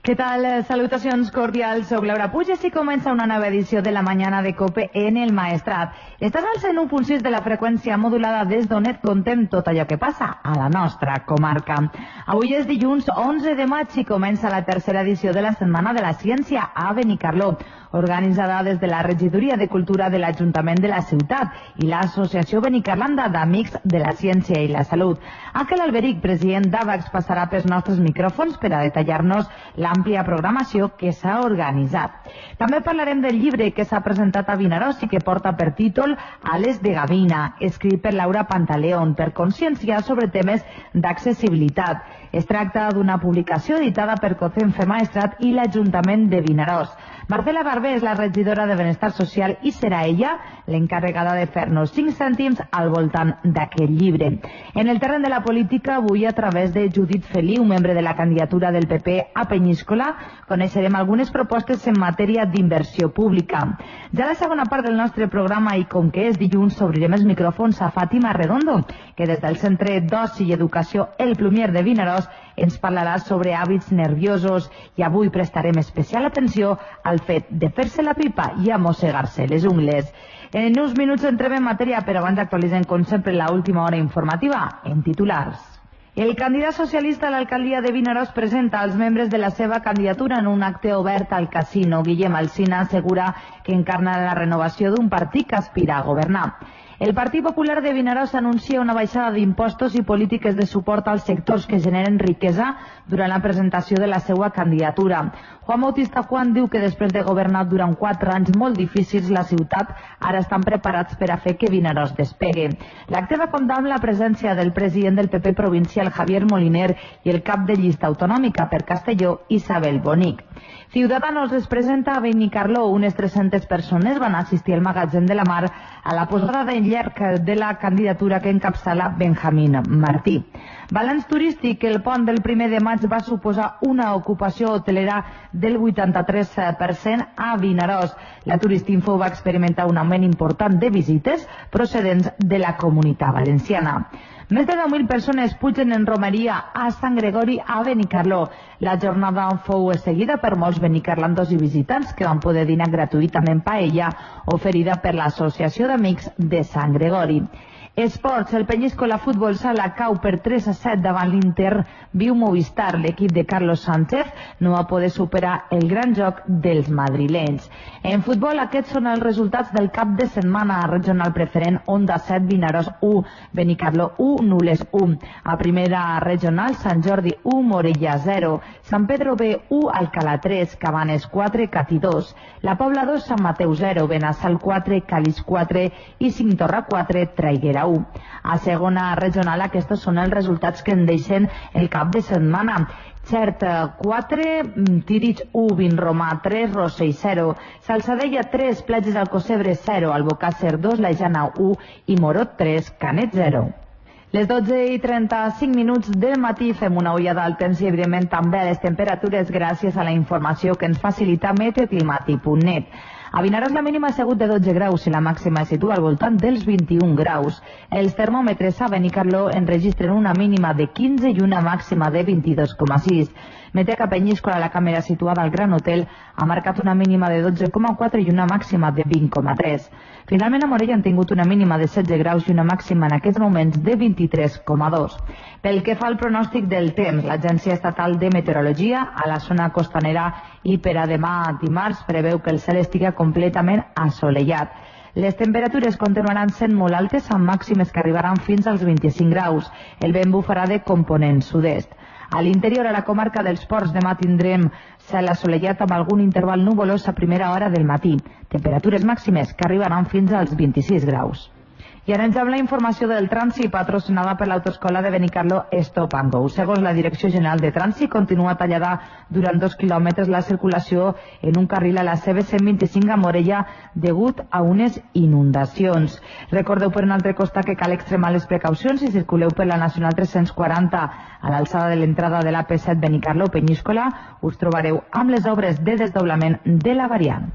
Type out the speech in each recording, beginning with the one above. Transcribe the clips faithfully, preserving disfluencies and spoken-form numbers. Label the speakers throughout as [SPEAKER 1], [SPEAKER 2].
[SPEAKER 1] Què tal? Salutacions cordials, soc Laura Puig i comença una nova edició de la Mañana de COPE en el Maestrat. Estàs al cent u punt sis de la freqüència modulada des d'on et contem tot allò que passa a la nostra comarca. Avui és dilluns onze de maig i comença la tercera edició de la Setmana de la Ciència a Benicarló, organitzada des de la Regidoria de Cultura de l'Ajuntament de la ciutat i l'Associació Benicarlanda d'Amics de la Ciència i la Salut. Àngel Alberic, president d'AVAX, passarà pels nostres micròfons per a detallar-nos l'àmplia programació que s'ha organitzat. També parlarem del llibre que s'ha presentat a Vinaròs i que porta per títol Ales de Gavina, escrit per Laura Pantaleón, per conscienciar sobre temes d'accessibilitat. Es tracta d'una publicació editada per COCENFE Maestrat i l'Ajuntament de Vinaròs. Marcela Barber és la regidora de Benestar Social i serà ella l'encarregada de fer-nos cinc cèntims al voltant d'aquest llibre. En el terreny de la política, avui, a través de Judit Feliu, membre de la candidatura del P P a Penyíscola, coneixerem algunes propostes en matèria d'inversió pública. Ja a la segona part del nostre programa, i com que és dilluns, obrirem els micròfons a Fàtima Redondo, que des del Centre d'Oci i Educació El Plumier de Vinaròs ens parlarà sobre hàbits nerviosos i avui prestarem especial atenció al fet de fer-se la pipa i a mossegar-se les ungles. En uns minuts entrem en matèria, però abans actualitzem com sempre l'última hora informativa en titulars. El candidat socialista a l'alcaldia de Vinaròs presenta als membres de la seva candidatura en un acte obert al casino. Guillem Alsina assegura que encarna la renovació d'un partit que aspira a governar. El Partit Popular de Vinaròs anuncia una baixada d'impostos i polítiques de suport als sectors que generen riquesa durant la presentació de la seva candidatura. Juan Bautista Juan diu que després de governar durant quatre anys molt difícils la ciutat, ara estan preparats per a fer que Vinaròs despegue. L'acte va comptar amb la presència del president del P P provincial Javier Moliner i el cap de llista autonòmica per Castelló, Isabel Bonic. Ciudadanos les presenta a Benicarló. Unes tres-centes persones van assistir al magatzem de la Mar a la posada d'en llarg de la candidatura que encapçala Benjamín Martí. Balanç turístic: el pont del primer de maig va suposar una ocupació hotelera del vuitanta-tres per cent a Vinaròs. La Turistinfo va experimentar un augment important de visites procedents de la Comunitat Valenciana. Més de deu mil persones pugen en romeria a Sant Gregori a Benicarló. La jornada fou seguida per molts benicarlandos i visitants que van poder dinar gratuïtament paella oferida per l'Associació d'Amics de Sant Gregori. Esports: el Penyíscola Futbol Sala cau per tres a set davant l'Inter Viu Movistar. L'equip de Carlos Sánchez no va poder superar el gran joc dels madrilenys. En futbol, aquests són els resultats del cap de setmana. Regional preferent: Onda set, Vinaròs u, Benicarló u, Nules u. A primera regional: Sant Jordi u, Morella zero, Sant Pedro B u, Alcalà tres, Cabanes quatre, Catí dos, La Pobla dos, Sant Mateu zero, Benassal quatre, Calís quatre i Cintorra quatre, Traiguera u. A segona regional, aquests són els resultats que en deixen el cap de setmana. Xert quatre, Tírig u, Vinromà tres, Rossell zero, Salsadella tres, Platges d'Alcocebre zero, Albocàsser dos, La Jana u i Morot tres, Canet zero. Les dotze i trenta-cinc minuts del matí fem una ullada al temps i, evidentment, també a les temperatures gràcies a la informació que ens facilita meteoclimàtic punt net. A Vinaròs la mínima ha sigut de dotze graus i la màxima es situa al voltant dels vint-i-un graus. Els termòmetres a Benicarló enregistren una mínima de quinze i una màxima de vint-i-dos coma sis. Meteca Penyíscola, la càmera situada al Gran Hotel, ha marcat una mínima de dotze coma quatre i una màxima de vint coma tres. Finalment, a Morella han tingut una mínima de setze graus i una màxima en aquests moments de vint-i-tres coma dos. Pel que fa al pronòstic del temps, l'Agència Estatal de Meteorologia a la zona costanera i per a demà dimarts preveu que el cel estigui completament assolellat. Les temperatures continuaran sent molt altes, amb màximes que arribaran fins als vint-i-cinc graus. El vent bufarà de component sud-est. A l'interior, a la comarca dels Ports, demà tindrem cel assolellat amb algun interval nuvolós a primera hora del matí. Temperatures màximes que arribaran fins als vint-i-sis graus. I ara ens amb la informació del trànsit patrocinada per l'Autoescola de Benicarló Stop and Go. Segons la Direcció General de Trànsit, continua tallada durant dos quilòmetres la circulació en un carril a la C B cent vint-i-cinc a Morella degut a unes inundacions. Recordeu per un altre costat que cal extremar les precaucions si circuleu per la Nacional tres-cents quaranta a l'alçada de l'entrada de l'A P set Benicarló Penyíscola. Us trobareu amb les obres de desdoblament de la variant.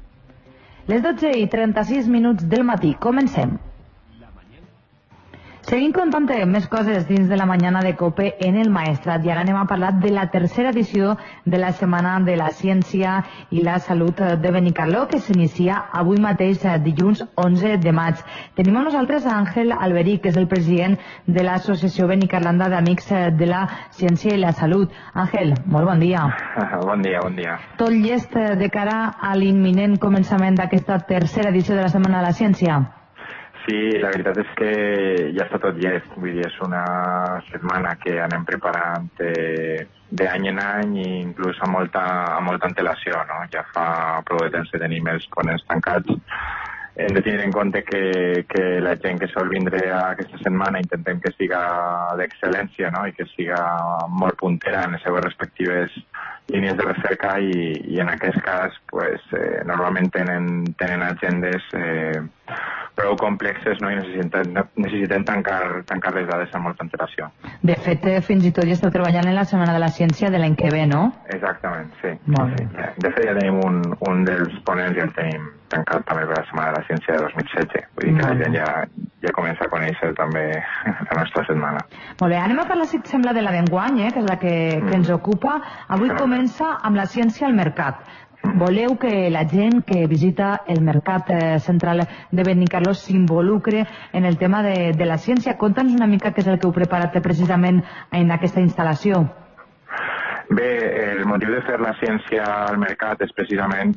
[SPEAKER 1] Les dotze i trenta-sis minuts del matí. Comencem. Seguim contant més coses dins de la mañana de COPE en el Maestrat i ara anem a parlar de la tercera edició de la Setmana de la Ciència i la Salut de Benicarló que s'inicia avui mateix, dilluns onze de maig. Tenim amb nosaltres a Àngel Alberic, que és el president de l'Associació Benicarlanda d'Amics de la Ciència i la Salut. Àngel, molt bon dia.
[SPEAKER 2] Bon dia, bon dia.
[SPEAKER 1] Tot llest de cara a l'imminent començament d'aquesta tercera edició de la Setmana de la Ciència?
[SPEAKER 2] Sí, la veritat és que ja està tot llest. Vull dir, és una setmana que anem preparant eh, d'any en any i inclús amb molta, amb molta antelació, no? Ja fa prou de temps que tenim els ponents tancats. Hem de tenir en compte que, que la gent que sol vindre a aquesta setmana intentem que siga d'excel·lència, no? I que siga molt puntera en les seves respectives línies de recerca i, i en aquest cas pues, eh, normalment tenen, tenen agendes eh, prou complexes, no? I necessiten, necessiten tancar, tancar les dades amb molta antelació.
[SPEAKER 1] De fet, fins i tot ja esteu treballant en la Setmana de la Ciència de l'any que ve, no?
[SPEAKER 2] Exactament, sí.
[SPEAKER 1] Molt bé.
[SPEAKER 2] Sí. De fet, ja tenim un, un dels ponents, ja el tenim tancat també per la Setmana de la Ciència de dos mil setze. Vull dir que la gent ja, ja comença a conèixer també la nostra setmana.
[SPEAKER 1] Molt bé, anem a parlar, si et sembla, de la d'enguany, eh, que és la que, mm. que ens ocupa. Avui sí. Comença amb la ciència al mercat. Voleu que la gent que visita el mercat eh, central de Benicarló s'involucre en el tema de, de la ciència. Conta'ns una mica què és el que heu preparat precisament en aquesta instal·lació.
[SPEAKER 2] Bé, el motiu de fer la ciència al mercat és precisament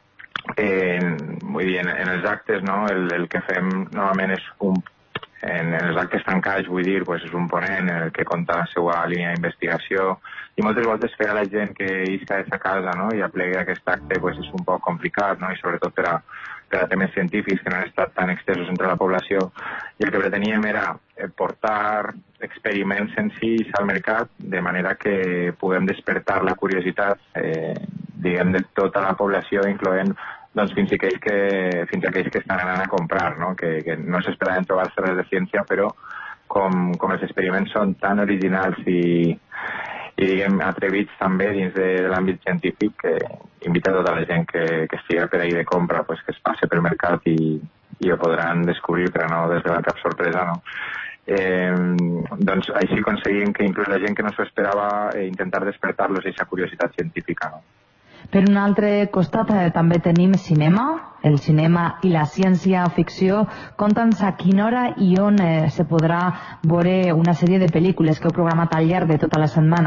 [SPEAKER 2] en, vull dir, en, en els actes, no? el, el que fem normalment és un En, en els actes tancats, vull dir, pues, és un ponent en el que compta la seva línia d'investigació i moltes voltes fer a la gent que isca de sa casa, no? I aplegui aquest acte pues, és un poc complicat, no? I sobretot per a, per a temes científics que no han estat tan extesos entre la població. I el que preteníem era portar experiments senzills al mercat de manera que puguem despertar la curiositat eh, diguem, de tota la població, incloent doncs fins i aquells que, fins a aquells que estan anant a comprar, no? Que, que no s'esperaven trobar-se res de ciència, però com, com els experiments són tan originals i, i diguem, atrevits també dins de, de l'àmbit científic, que invita a tota la gent que, que estigui per ahir de compra pues, que es passe pel mercat i, i ho podran descobrir per a no desvelar cap sorpresa, no? Eh, doncs així aconseguim que inclús la gent que no s'ho esperava eh, intentar despertar-los aquesta curiositat científica, no?
[SPEAKER 1] Per un altre costat eh, també tenim cinema, el cinema i la ciència-ficció. Conta'ns a quina hora i on eh, se podrà veure una sèrie de pel·lícules que heu programat al llarg de tota la setmana.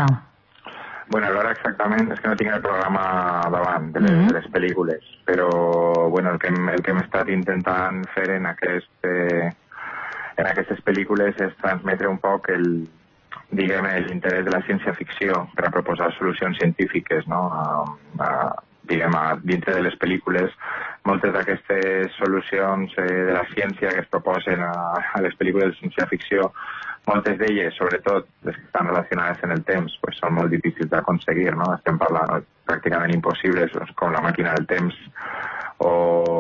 [SPEAKER 2] Bueno, l'hora exactament és que no tinc el programa davant de les, mm-hmm. de les pel·lícules, però bueno, el, que hem, el que hem estat intentant fer en, aquest, eh, en aquestes pel·lícules és transmetre un poc el diguem, l'interès de la ciència-ficció per a proposar solucions científiques, no? A, a, diguem, a, dintre de les pel·lícules, moltes d'aquestes solucions eh, de la ciència que es proposen a, a les pel·lícules de ciència-ficció, moltes d'elles, sobretot les que estan relacionades en el temps, pues, són molt difícils d'aconseguir, no? Estem parlant no? pràcticament impossibles, doncs, com la màquina del temps o,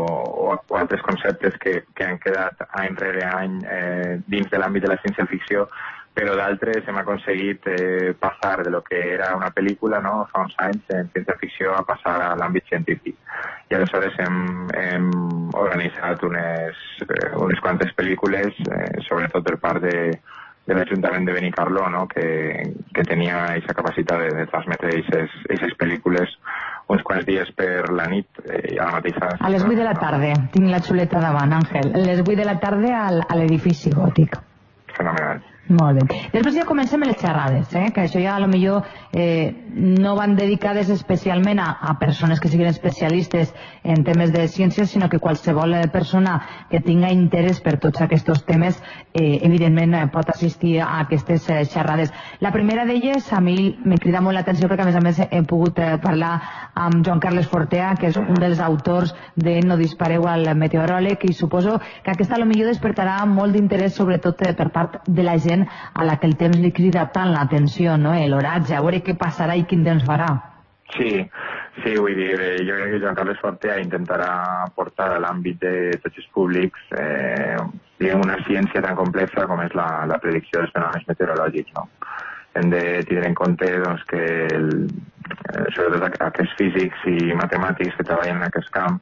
[SPEAKER 2] o, o altres conceptes que, que han quedat any rere any eh, dins de l'àmbit de la ciència-ficció, però d'altres hem aconseguit eh, passar de lo que era una pel·lícula, no? Fa uns anys en ciència-ficció a passar a l'àmbit científic. I aleshores hem, hem organitzat unes, eh, unes quantes pel·lícules, eh, sobretot per part de, de l'Ajuntament de Benicarló, no? que, que tenia aquesta capacitat de, de transmetre aquestes pel·lícules uns quants dies per la nit eh, a la mateixa...
[SPEAKER 1] A les vuit de la tarda, tinc la xuleta davant, Àngel. A les vuit de la tarda al, a l'edifici gòtic.
[SPEAKER 2] Fenomenal.
[SPEAKER 1] Molt bé. Després ja comencem les xerrades, eh? Que això ja a lo millor eh, no van dedicades especialment a, a persones que siguin especialistes en temes de ciències, sinó que qualsevol persona que tinga interès per tots aquests temes eh, evidentment eh, pot assistir a aquestes eh, xerrades. La primera d'elles a mi me crida molt l'atenció perquè a més a més he pogut eh, parlar amb Joan Carles Fortea, que és un dels autors de No dispareu al meteoròleg, i suposo que aquesta a lo millor despertarà molt d'interès sobretot eh, per part de la gent a la que el temps li crida tant l'atenció, no? L'oratge, a veure què passarà i quin temps farà.
[SPEAKER 2] Sí, sí, vull dir, jo crec que Joan Carles Fortea intentarà portar a l'àmbit de tots els públics eh, una ciència tan complexa com és la, la predicció dels fenòmens meteorològics, no? Hem de tenir en compte doncs, que el, sobretot aquests físics i matemàtics que treballen en aquest camp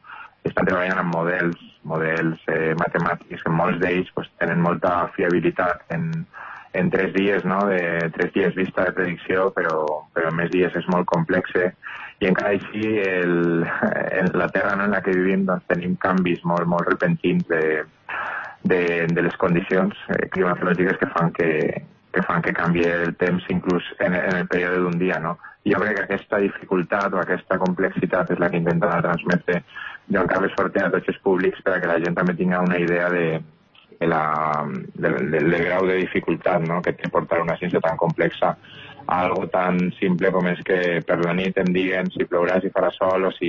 [SPEAKER 2] estan treballant amb models, models eh, matemàtics, que molts d'ells pues, tenen molta fiabilitat en, en tres dies, no? De tres dies vista de predicció, però, però en més dies és molt complexe. I encara així, el, en la Terra no, en la que vivim, doncs, tenim canvis molt, molt repentins de, de, de les condicions eh, climatològiques que fan que, que fan que canvi el temps inclús en, en el període d'un dia, no? Jo crec que aquesta dificultat o aquesta complexitat és la que intenta transmetre Joan Carles Fortea a tots els públics perquè la gent també tinga una idea de, de la, del, del, del grau de dificultat, no? Que té portar una ciència tan complexa a algo tan simple com és que per la nit em diguen si plourà, si farà sol o si,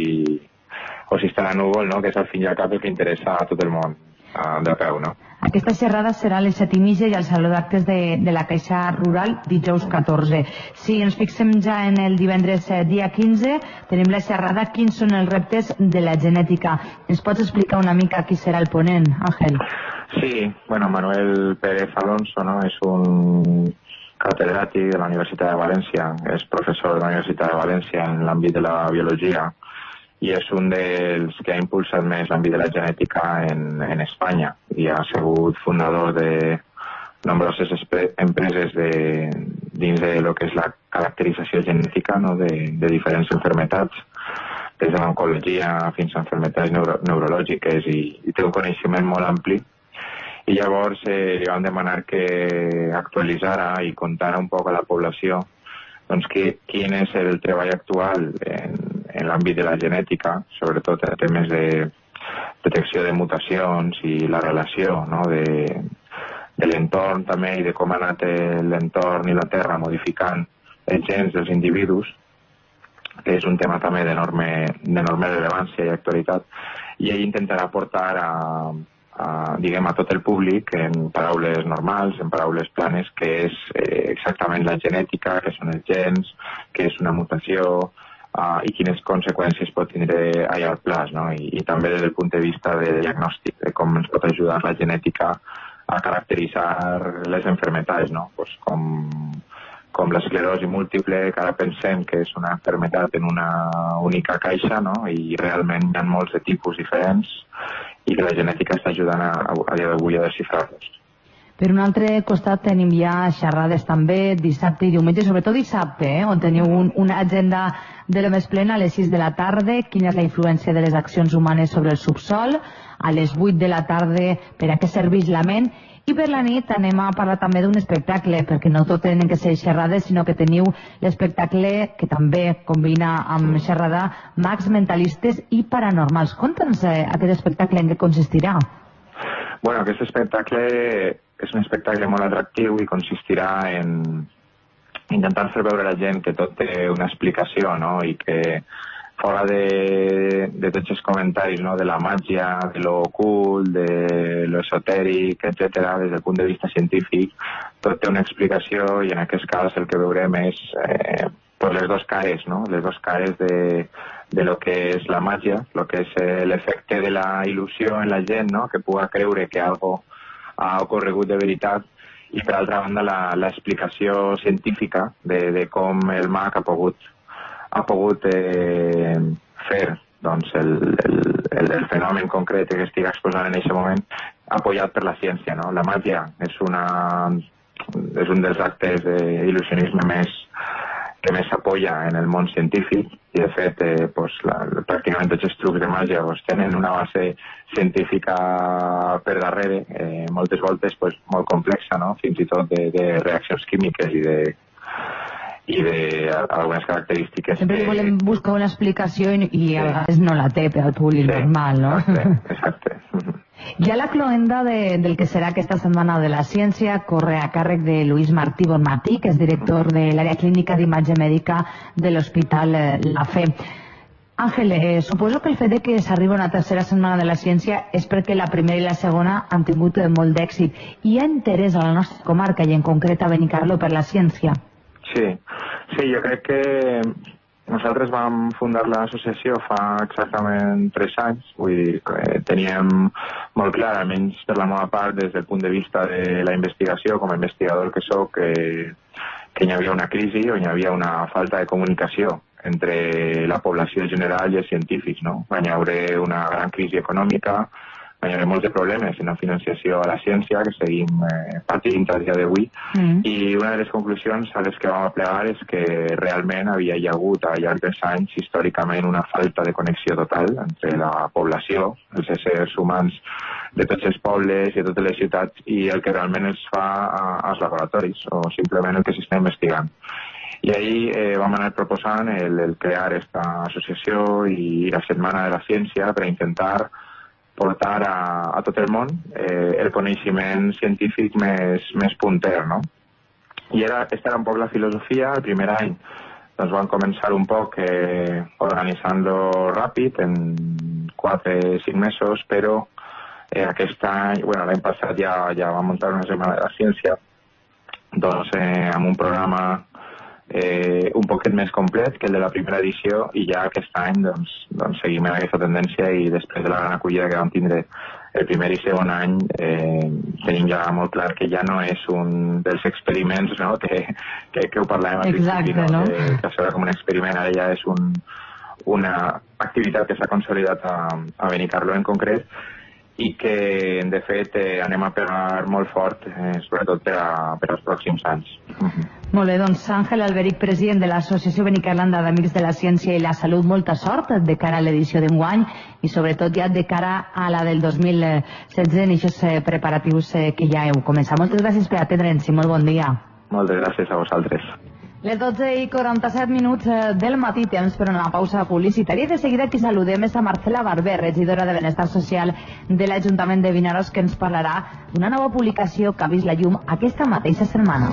[SPEAKER 2] o si estarà núvol, no? Que és al fin i al cap el que interessa a tot el món uh, de peu, no?
[SPEAKER 1] Aquesta xerrada serà a les set i mitja i al Saló d'Actes de, de la Caixa Rural dijous catorze. Si ens fixem ja en el divendres eh, dia quinze, tenim la xerrada Quins són els reptes de la genètica. Ens pots explicar una mica qui serà el ponent, Àngel?
[SPEAKER 2] Sí, bueno, Manuel Pérez Alonso, no? És un catedràtic de la Universitat de València, és professor de la Universitat de València en l'àmbit de la biologia i és un dels que ha impulsat més l'àmbit de la genètica en, en Espanya i ha sigut fundador de nombroses empreses de, dins de lo que és la caracterització genètica, no? de, de diferents enfermetats, des de l'oncologia fins a enfermetats neuro, neurològiques i, i té un coneixement molt ampli. I llavors eh, li van demanar que actualitzara i contara un poc a la població doncs, que, quin és el treball actual en, en l'àmbit de la genètica, sobretot en temes de detecció de mutacions i la relació, no? de, de l'entorn també i de com ha anat l'entorn i la Terra modificant els gens dels individus, que és un tema també d'enorme rellevància i actualitat, i ell intentarà portar a Uh, diguem a tot el públic en paraules normals, en paraules planes, que és eh, exactament la genètica, que són els gens, que és una mutació uh, i quines conseqüències pot tindre a llarg plaç, no? I, i també des del punt de vista de diagnòstic, de com ens pot ajudar la genètica a caracteritzar les enfermetats, no? Pues com, com l'esclerosi múltiple, que ara pensem que és una enfermetat en una única caixa, no? I realment hi ha molts de tipus diferents i que la genètica està ajudant a, a dia d'avui a desxifrar-los.
[SPEAKER 1] Per un altre costat tenim ja xerrades també dissabte i diumenge, sobretot dissabte, eh, on teniu un, una agenda de lo més plena a les sis de la tarda, quina és la influència de les accions humanes sobre el subsol, a les vuit de la tarda per a què serveix la ment, i per la nit anem a parlar també d'un espectacle, perquè no tot tenen que ser xerrades, sinó que teniu l'espectacle que també combina amb xerrada mags mentalistes i paranormals. Conta'ns eh, aquest espectacle en què consistirà.
[SPEAKER 2] Bueno, aquest espectacle és un espectacle molt atractiu i consistirà en intentar fer veure a la gent que tot té una explicació, no? I que fora de, de tots els comentaris, no? De la màgia, de lo ocult, de lo esotèric, etcètera, des del punt de vista científic, tot té una explicació i en aquest cas el que veurem és eh, pues les dos cares, no? Les dos cares de, de lo que és la màgia, lo que és eh, l'efecte de la il·lusió en la gent, no? Que puga creure que algo ha ocorregut de veritat, i per altra banda l'explicació científica de, de com el mag ha pogut ha pogut eh, fer doncs, el, el, el, el fenomen concret que estic exposant en aquest moment apoyat per la ciència, no? La màgia és, una, és un dels actes d'il·lusionisme més, que més s'apoya en el món científic i de fet eh, pues, la, pràcticament tots els trucs de màgia pues, tenen una base científica per darrere, eh, moltes voltes pues, molt complexa, no? Fins i tot de, de reaccions químiques i de i d'algunes característiques.
[SPEAKER 1] Sempre que volem buscar una explicació i, i a vegades no la té per al públic sí, normal, no?
[SPEAKER 2] Exacte, exacte.
[SPEAKER 1] Ja la cloenda de, del que serà aquesta setmana de la ciència corre a càrrec de Luis Martí Bonmatí, que és director de l'àrea clínica d'imatge mèdica de l'Hospital La Fe. Àngel, eh, suposo que el fet de que s'arriba una tercera setmana de la ciència és perquè la primera i la segona han tingut molt d'èxit. Hi ha interès a la nostra comarca i en concret a Benicarló per la ciència?
[SPEAKER 2] Sí, sí, jo crec que nosaltres vam fundar l'associació fa exactament tres anys, vull dir, que teníem molt clar, almenys per la meva part, des del punt de vista de la investigació, com a investigador que soc, que, que hi havia una crisi o hi havia una falta de comunicació entre la població general i els científics, no? Va haver una gran crisi econòmica, va haver molts de problemes en la financiació a la ciència que seguim eh, patint a dia d'avui, mm. i una de les conclusions a les que vam plegar és que realment havia hi hagut al llarg dels anys històricament una falta de connexió total entre la població, els éssers humans de tots els pobles i de totes les ciutats, i el que realment es fa als laboratoris o simplement el que s'està investigant. I ahir eh, vam anar proposant el, el crear aquesta associació i la Setmana de la Ciència per intentar portar a, a tot el món eh, el coneixement científic més, més punter, no? I era, aquesta era un poc la filosofia. El primer any doncs vam començar un poc eh, organitzant-lo ràpid, en quatre o cinc mesos, però eh, aquest any, bueno, l'any passat ja, ja vam muntar una Setmana de la Ciència, doncs eh, amb un programa Eh, un poquet més complet que el de la primera edició, i ja aquest any doncs, doncs seguim en aquesta tendència, i després de la gran acollida que vam tindre el primer i segon any eh, tenim ja molt clar que ja no és un dels experiments, no? que, que, que ho parlàvem al principi, no? no? que, que això era com un experiment, ara ja és un, una activitat que s'ha consolidat a, a Benicarló en concret, i que de fet eh, anem a pegar molt fort, eh, sobretot per, a, per als pròxims anys. Uh-huh.
[SPEAKER 1] Molt bé, doncs Àngel Alberic, president de l'Associació Benicarlanda d'Amics de la Ciència i la Salut, molta sort de cara a l'edició d'enguany i sobretot ja de cara a la del dos mil setze en aquests preparatius que ja heu començat. Moltes gràcies per atendre'ns i molt bon dia.
[SPEAKER 2] Moltes gràcies a vosaltres.
[SPEAKER 1] Les dotze i quaranta-set minuts del matí, temps per una pausa publicitària. De seguida qui saludem és a Marcela Barber, regidora de Benestar Social de l'Ajuntament de Vinaròs, que ens parlarà d'una nova publicació que ha vist la llum aquesta mateixa setmana.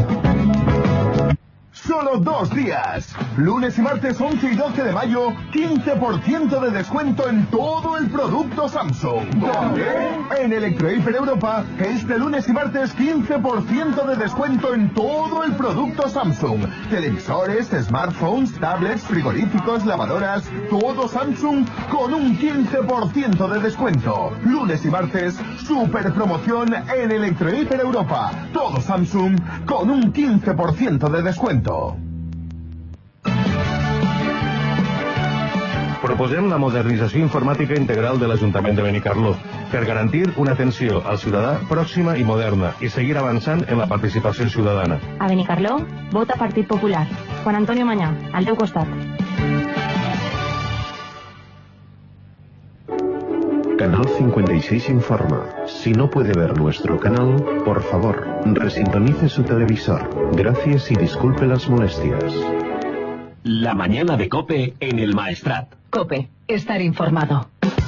[SPEAKER 3] Solo dos días. Lunes y martes once y doce de mayo, quince por ciento de descuento en todo el producto Samsung. ¿Dónde? En Electrohiper Europa, este lunes y martes quince por ciento de descuento en todo el producto Samsung. Televisores, smartphones, tablets, frigoríficos, lavadoras, todo Samsung con un quince por ciento de descuento. Lunes y martes, super promoción en Electrohiper Europa. Todo Samsung con un quince por ciento de descuento.
[SPEAKER 4] Proposem la modernització informàtica integral de l'Ajuntament de Benicarló per garantir una atenció al ciutadà pròxima i moderna i seguir avançant en la participació ciutadana.
[SPEAKER 5] A Benicarló, vota Partit Popular. Juan Antonio Mañá, al teu costat.
[SPEAKER 6] Canal cincuenta y seis informa. Si no puede ver nuestro canal, por favor, resintonice su televisor. Gracias y disculpe las molestias.
[SPEAKER 7] La mañana de COPE en el Maestrat.
[SPEAKER 1] COPE, estar informado.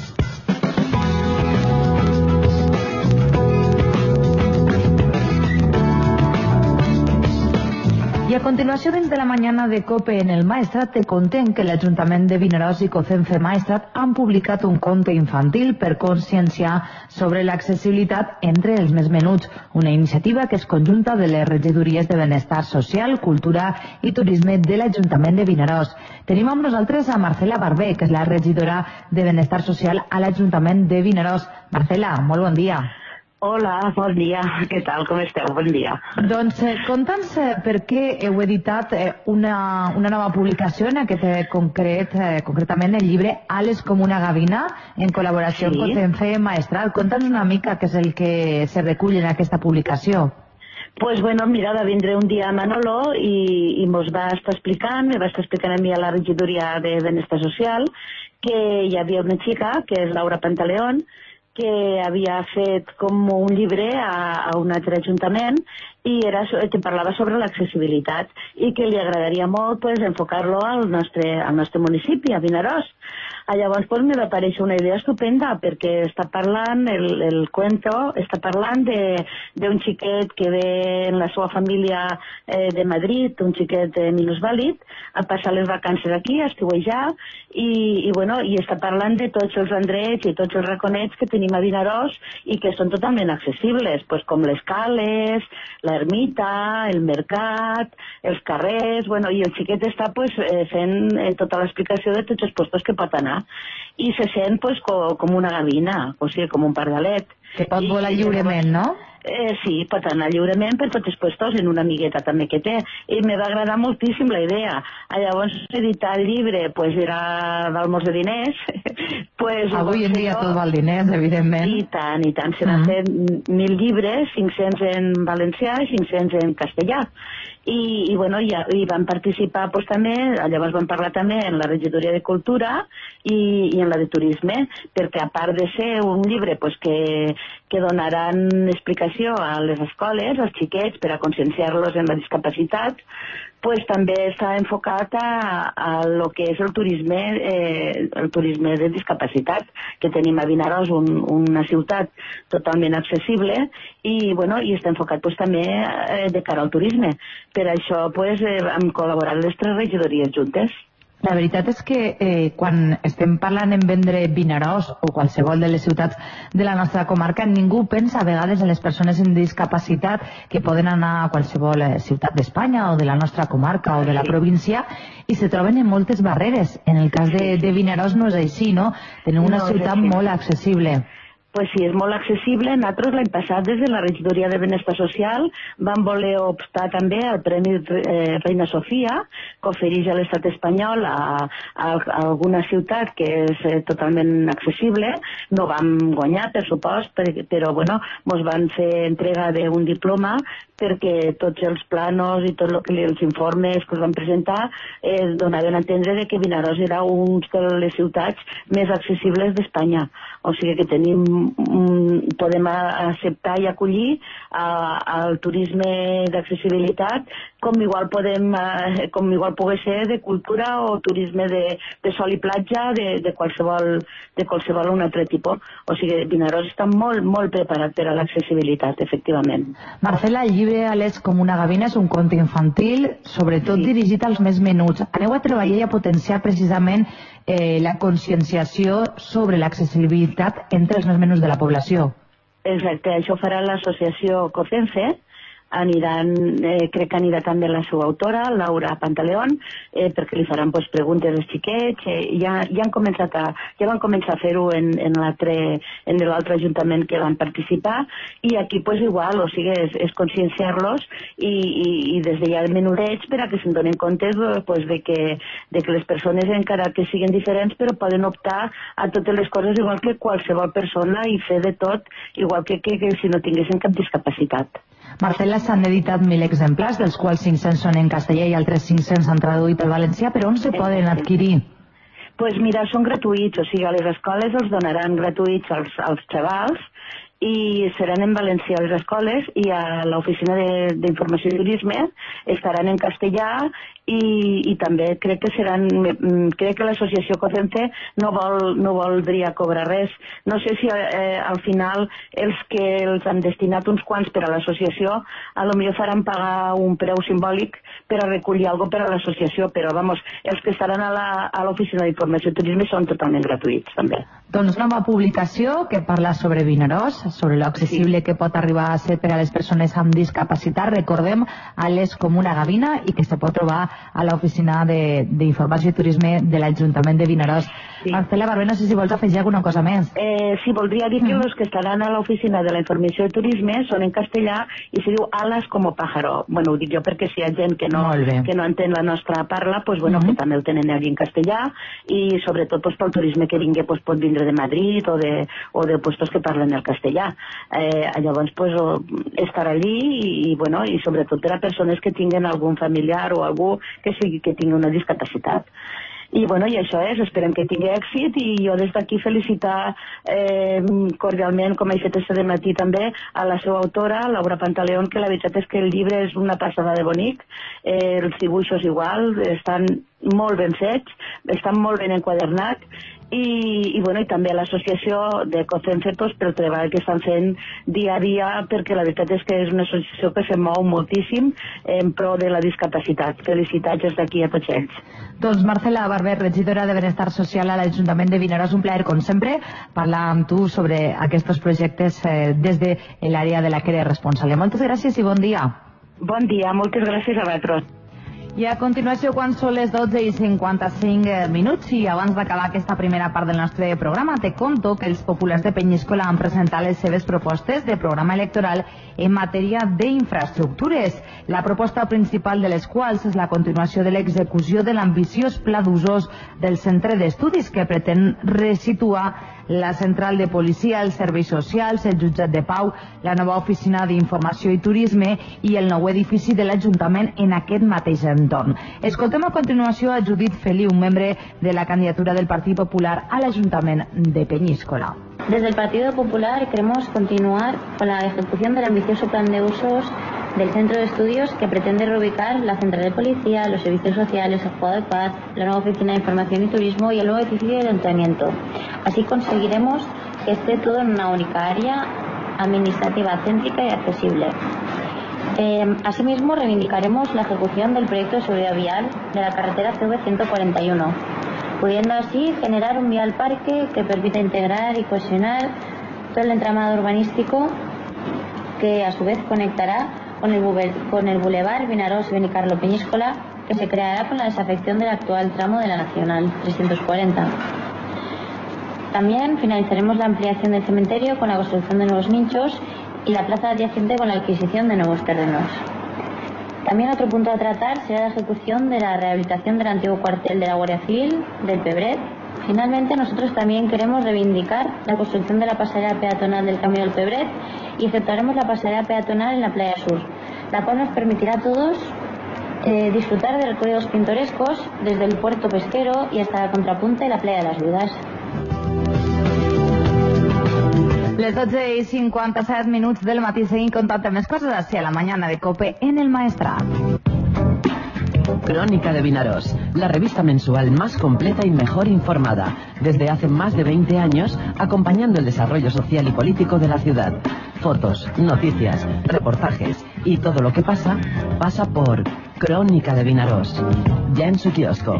[SPEAKER 1] I a continuació, dins de la mañana de COPE en el Maestrat, te contem que l'Ajuntament de Vinaròs i COCENFE Maestrat han publicat un conte infantil per conscienciar sobre l'accessibilitat entre els més menuts, una iniciativa que és conjunta de les regidories de Benestar Social, Cultura i Turisme de l'Ajuntament de Vinaròs. Tenim amb nosaltres a Marcela Barber, que és la regidora de Benestar Social a l'Ajuntament de Vinaròs. Marcela, molt bon dia.
[SPEAKER 8] Hola, bon dia. Què tal? Com esteu? Bon dia.
[SPEAKER 1] Doncs eh, conta'ns eh, per què heu editat eh, una, una nova publicació en aquest eh, concret, eh, concretament el llibre Ales com una gavina, en col·laboració sí. amb COCENFE Maestrat. Conta'ns una mica què és el que se recull en aquesta publicació.
[SPEAKER 8] Pues bueno, mira, va vindre un dia a Manolo i, i mos va estar explicant, me va estar explicant a mi a la regidoria de Benestar Social, que hi havia una xica, que és Laura Pantaleón, que havia fet com un llibre a, a un altre ajuntament i era, que parlava sobre l'accessibilitat i que li agradaria molt pues, enfocar-lo al nostre, al nostre municipi, a Vinaròs. Llavors pues, me va aparèixer una idea estupenda perquè està parlant, el, el cuento està parlant d'un xiquet que ve en la seva família eh, de Madrid, un xiquet eh, minusvàlid, a passar les vacances aquí, a estiuejar, i, i, bueno, i està parlant de tots els endrets i tots els raconets que tenim a Vinaròs i que són totalment accessibles, pues, com les cales, l'ermita, el mercat, els carrers, bueno, i el xiquet està pues, eh, fent eh, tota l'explicació de tots els puestos que pot anar. I se sent pues, co com una gavina, o sigui, com un pardalet.
[SPEAKER 1] Que pot volar lliurement, no?
[SPEAKER 8] Eh, sí, pot anar lliurement per tots els puestos, en una amigueta també que té. I me va agradar moltíssim la idea. Llavors, editar el llibre pues, era d'almors de diners. pues,
[SPEAKER 1] Avui en dia tot val diners, evidentment.
[SPEAKER 8] I tant, i tant. Se n'han fet mil llibres, cinc-cents en valencià i cinc-cents en castellà. I, i bueno, ja, i van participar pues, també, llavors van parlar també en la regidoria de Cultura i, i en la de Turisme, perquè a part de ser un llibre pues, que, que donaran explicació a les escoles, als xiquets, per a conscienciar-los en la discapacitat, pues, també està enfocat a, a lo que és el turisme, eh, el turisme de discapacitat, que tenim a Vinaròs, un, una ciutat totalment accessible, i, bueno, i està enfocat pues, també eh, de cara al turisme. Per això pues, eh, hem col·laborat les tres regidories juntes.
[SPEAKER 1] La veritat és que eh, quan estem parlant en vendre Vinaròs o qualsevol de les ciutats de la nostra comarca, ningú pensa a vegades en les persones amb discapacitat que poden anar a qualsevol eh, ciutat d'Espanya o de la nostra comarca o de la província i se troben en moltes barreres. En el cas de, de Vinaròs no és així, no? Tenim una
[SPEAKER 8] no,
[SPEAKER 1] ciutat molt accessible.
[SPEAKER 8] Pues sí, és molt accessible. Nosaltres l'any passat des de la regidoria de Benestar Social vam voler optar també al Premi eh, Reina Sofia, que ofereix a l'estat espanyol a, a, a alguna ciutat que és eh, totalment accessible. No vam guanyar, per supost, per, però bueno, ens van fer entrega d'un diploma perquè tots els planos i tot el que els informes que es van presentar eh, donaven a entendre que Vinaròs era una de les ciutats més accessibles d'Espanya. O sigui que tenim, podem acceptar i acollir al turisme d'accessibilitat com igual podem, com igual pugui ser de cultura o turisme de, de sol i platja de, de qualsevol de qualsevol un altre tipus. O sigui, Vinaròs està molt, molt preparat per a l'accessibilitat, efectivament.
[SPEAKER 1] Marcela, el llibre Ales com una gavina és un conte infantil, sobretot sí. dirigit als més menuts. Aneu a treballar i a potenciar precisament eh, la conscienciació sobre l'accessibilitat entre els més menuts de la població.
[SPEAKER 8] Exacte, això farà l'associació COCENFE. Aniran, eh, crec que anirà també la seva autora, Laura Pantaleón, eh, perquè li faran pues, preguntes als xiquets. Eh, ja, ja, han començat a, ja van començar a fer-ho en, en l'altre ajuntament que van participar, i aquí pues, igual, o sigui, és, és conscienciar-los i, i, i des de ja el menudets per a que se'n donen compte pues, de, que, de que les persones, encara que siguin diferents, però poden optar a totes les coses igual que qualsevol persona i fer de tot igual que, que, que si no tinguessin cap discapacitat.
[SPEAKER 1] Marcela, s'han editat mil exemplars, dels quals cinc-cents són en castellà i altres cinc-cents s'han traduït al valencià, però on se poden adquirir?
[SPEAKER 8] Doncs pues mira, són gratuïts, o sigui, a les escoles els donaran gratuïts als, als xavals i seran en valencià a les escoles, i a l'oficina d'informació i turisme estaran en castellà, i, i també crec que seran, crec que l'associació COCENFE no, vol, no voldria cobrar res. No sé si eh, al final els que els han destinat uns quants per a l'associació a lo millor faran pagar un preu simbòlic per a recollir alguna per a l'associació, però vamos, els que estaran a l'oficina d'informació i turisme són totalment gratuïts també.
[SPEAKER 1] Doncs nova publicació que parla sobre Vinaròs, sobre l'accessible sí. que pot arribar a ser per a les persones amb discapacitat. Recordem, Ales com una gavina, i que se pot trobar a l'oficina d'informació i turisme de l'Ajuntament de Vinaròs. Sí. Marcela Barber, no sé si vols afegir alguna cosa més.
[SPEAKER 8] Eh, sí, voldria dir que els que estaran a l'oficina de la informació i turisme són en castellà i se diu Alas como pájaro. Bueno, ho dic jo perquè si hi ha gent que no, que no entén la nostra parla, pues, bueno, uh-huh. que també ho tenen allí en castellà, i sobretot pues, pel turisme que vingui pues, pot vindre de Madrid o de, o de puestos que parlen el castellà. Eh, llavors, pues, estar allí i, i, bueno, i sobretot per a persones que tinguen algun familiar o algú que, sigui, que tingui una discapacitat. I, bueno, i això és, esperem que tingui èxit, i jo des d'aquí felicitar eh, cordialment, com he fet este matí també, a la seva autora, Laura Pantaleón, que la veritat és que el llibre és una passada de bonic, eh, els dibuixos igual, estan molt ben fets, estan molt ben enquadernats, i, i, bueno, i també l'associació de COCENFE pues, pel treball que estan fent dia a dia, perquè la veritat és que és una associació que se mou moltíssim en pro de la discapacitat. Felicitats des d'aquí a tots ells.
[SPEAKER 1] Doncs Marcela Barber, regidora de Benestar Social a l'Ajuntament de Vinaròs, un plaer, com sempre, parlar amb tu sobre aquests projectes eh, des de l'àrea de la que eres responsable. Moltes gràcies i bon dia.
[SPEAKER 8] Bon dia, moltes gràcies a vosaltres.
[SPEAKER 1] I a continuació, quan són les dotze i cinquanta-cinc minuts, i abans d'acabar aquesta primera part del nostre programa, te conto que els populars de Penyíscola han presentat les seves propostes de programa electoral en matèria d'infraestructures. La proposta principal de les quals és la continuació de l'execució de l'ambiciós pla d'usos del centre d'estudis, que pretén resituar la central de policia, els serveis socials, el jutjat de pau, la nova oficina d'informació i turisme i el nou edifici de l'Ajuntament en aquest mateix entorn. Escoltem a continuació a Judit Feliu, membre de la candidatura del Partit Popular a l'Ajuntament de Peñíscola.
[SPEAKER 9] Desde el Partido Popular queremos continuar con la ejecución del ambicioso plan de usos del centro de estudios que pretende reubicar la central de policía, los servicios sociales, el juzgado de paz, la nueva oficina de información y turismo y el nuevo edificio de ayuntamiento. Así conseguiremos que esté todo en una única área administrativa céntrica y accesible. Eh, asimismo, reivindicaremos la ejecución del proyecto de seguridad vial de la carretera C V ciento cuarenta y uno, pudiendo así generar un vial parque que permita integrar y cohesionar todo el entramado urbanístico, que a su vez conectará con el, con el Boulevard Vinaròs y Benicarló Peñíscola, que se creará con la desafección del actual tramo de la Nacional trescientos cuarenta. También finalizaremos la ampliación del cementerio con la construcción de nuevos nichos y la plaza adyacente con la adquisición de nuevos terrenos. También otro punto a tratar será la ejecución de la rehabilitación del antiguo cuartel de la Guardia Civil del Pebret. Finalmente, nosotros también queremos reivindicar la construcción de la pasarela peatonal del Camino del Pebret y efectuaremos la pasarela peatonal en la Playa Sur, la cual nos permitirá a todos eh, disfrutar de recorridos pintorescos desde el puerto pesquero y hasta la contrapunta de la Playa de las Viudas.
[SPEAKER 1] Les dotze i cinquanta-set minuts del matí seguim contant més coses hacia la mañana de COPE en el Maestrat.
[SPEAKER 10] Crónica de Vinaròs, la revista mensual más completa y mejor informada, desde hace más de veinte años, acompañando el desarrollo social y político de la ciudad. Fotos, noticias, reportajes y todo lo que pasa, pasa por Crónica de Vinaròs, ya en su kiosco.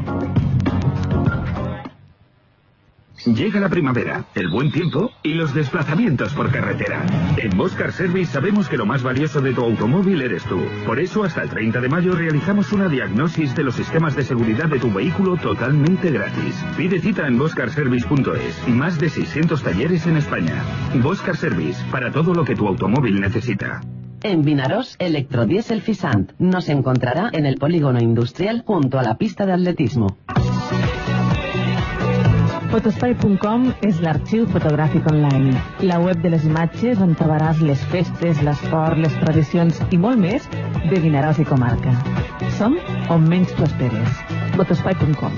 [SPEAKER 11] Llega la primavera, el buen tiempo y los desplazamientos por carretera. En Boscar Service sabemos que lo más valioso de tu automóvil eres tú. Por eso, hasta el treinta de mayo realizamos una diagnosis de los sistemas de seguridad de tu vehículo totalmente gratis. Pide cita en boscar service punto es. Más de seiscientos talleres en España. Boscar Service, para todo lo que tu automóvil necesita.
[SPEAKER 10] En Vinaròs, Electrodiesel Fisant nos encontrará en el polígono industrial junto a la pista de atletismo.
[SPEAKER 12] Fotospai punt com és l'arxiu fotogràfic online, la web de les imatges on trobaràs les festes, l'esport, les tradicions i molt més de Vinaròs i comarca. Som on menys t'ho esperes. Fotospai punt com.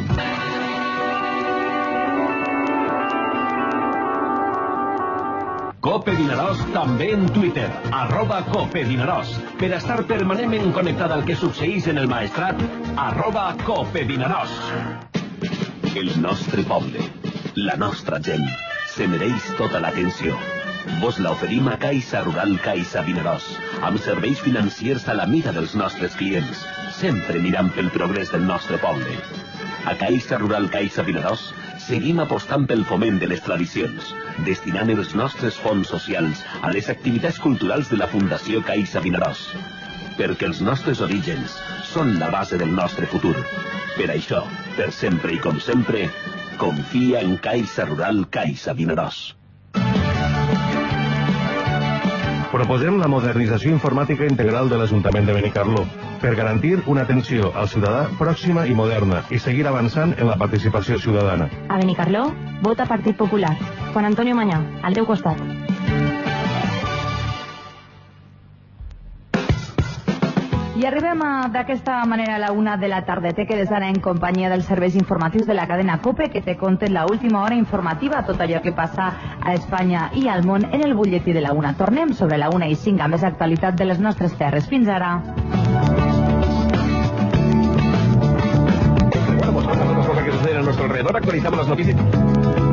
[SPEAKER 7] Cope Vinaròs també en Twitter, arroba Cope Vinaròs, per estar permanentment connectat al que succeís en el Maestrat, arroba Cope Vinaròs. El nostre poble, la nostra gent, se mereix tota l'atenció. Vos l'oferim a Caixa Rural Caixa Vinaròs, amb serveis financiers a la mida dels nostres clients, sempre mirant pel progrés del nostre poble. A Caixa Rural Caixa Vinaròs seguim apostant pel foment de les tradicions, destinant els nostres fons socials a les activitats culturals de la Fundació Caixa Vinaròs, perquè els nostres orígens són la base del nostre futur. Per això, per sempre i com sempre, confia en Caixa Rural Caixa Vinaròs.
[SPEAKER 4] Proposem la modernització informàtica integral de l'Ajuntament de Benicarló per garantir una atenció al ciutadà pròxima i moderna i seguir avançant en la participació ciutadana.
[SPEAKER 5] A Benicarló, vota Partit Popular. Juan Antonio Mañá, al teu costat.
[SPEAKER 1] I arribem d'aquesta manera a la una de la tarda. Te quedes ara en companyia dels serveis informatius de la cadena COPE, que te conten la última hora informativa, tot allò que passa a Espanya i al món en el butlletí de la una. Tornem sobre la una i cinc amb més actualitat de les nostres terres. Fins ara.
[SPEAKER 13] Bueno, pues con las cosas que suceden a nuestro alrededor, actualizamos las noticias.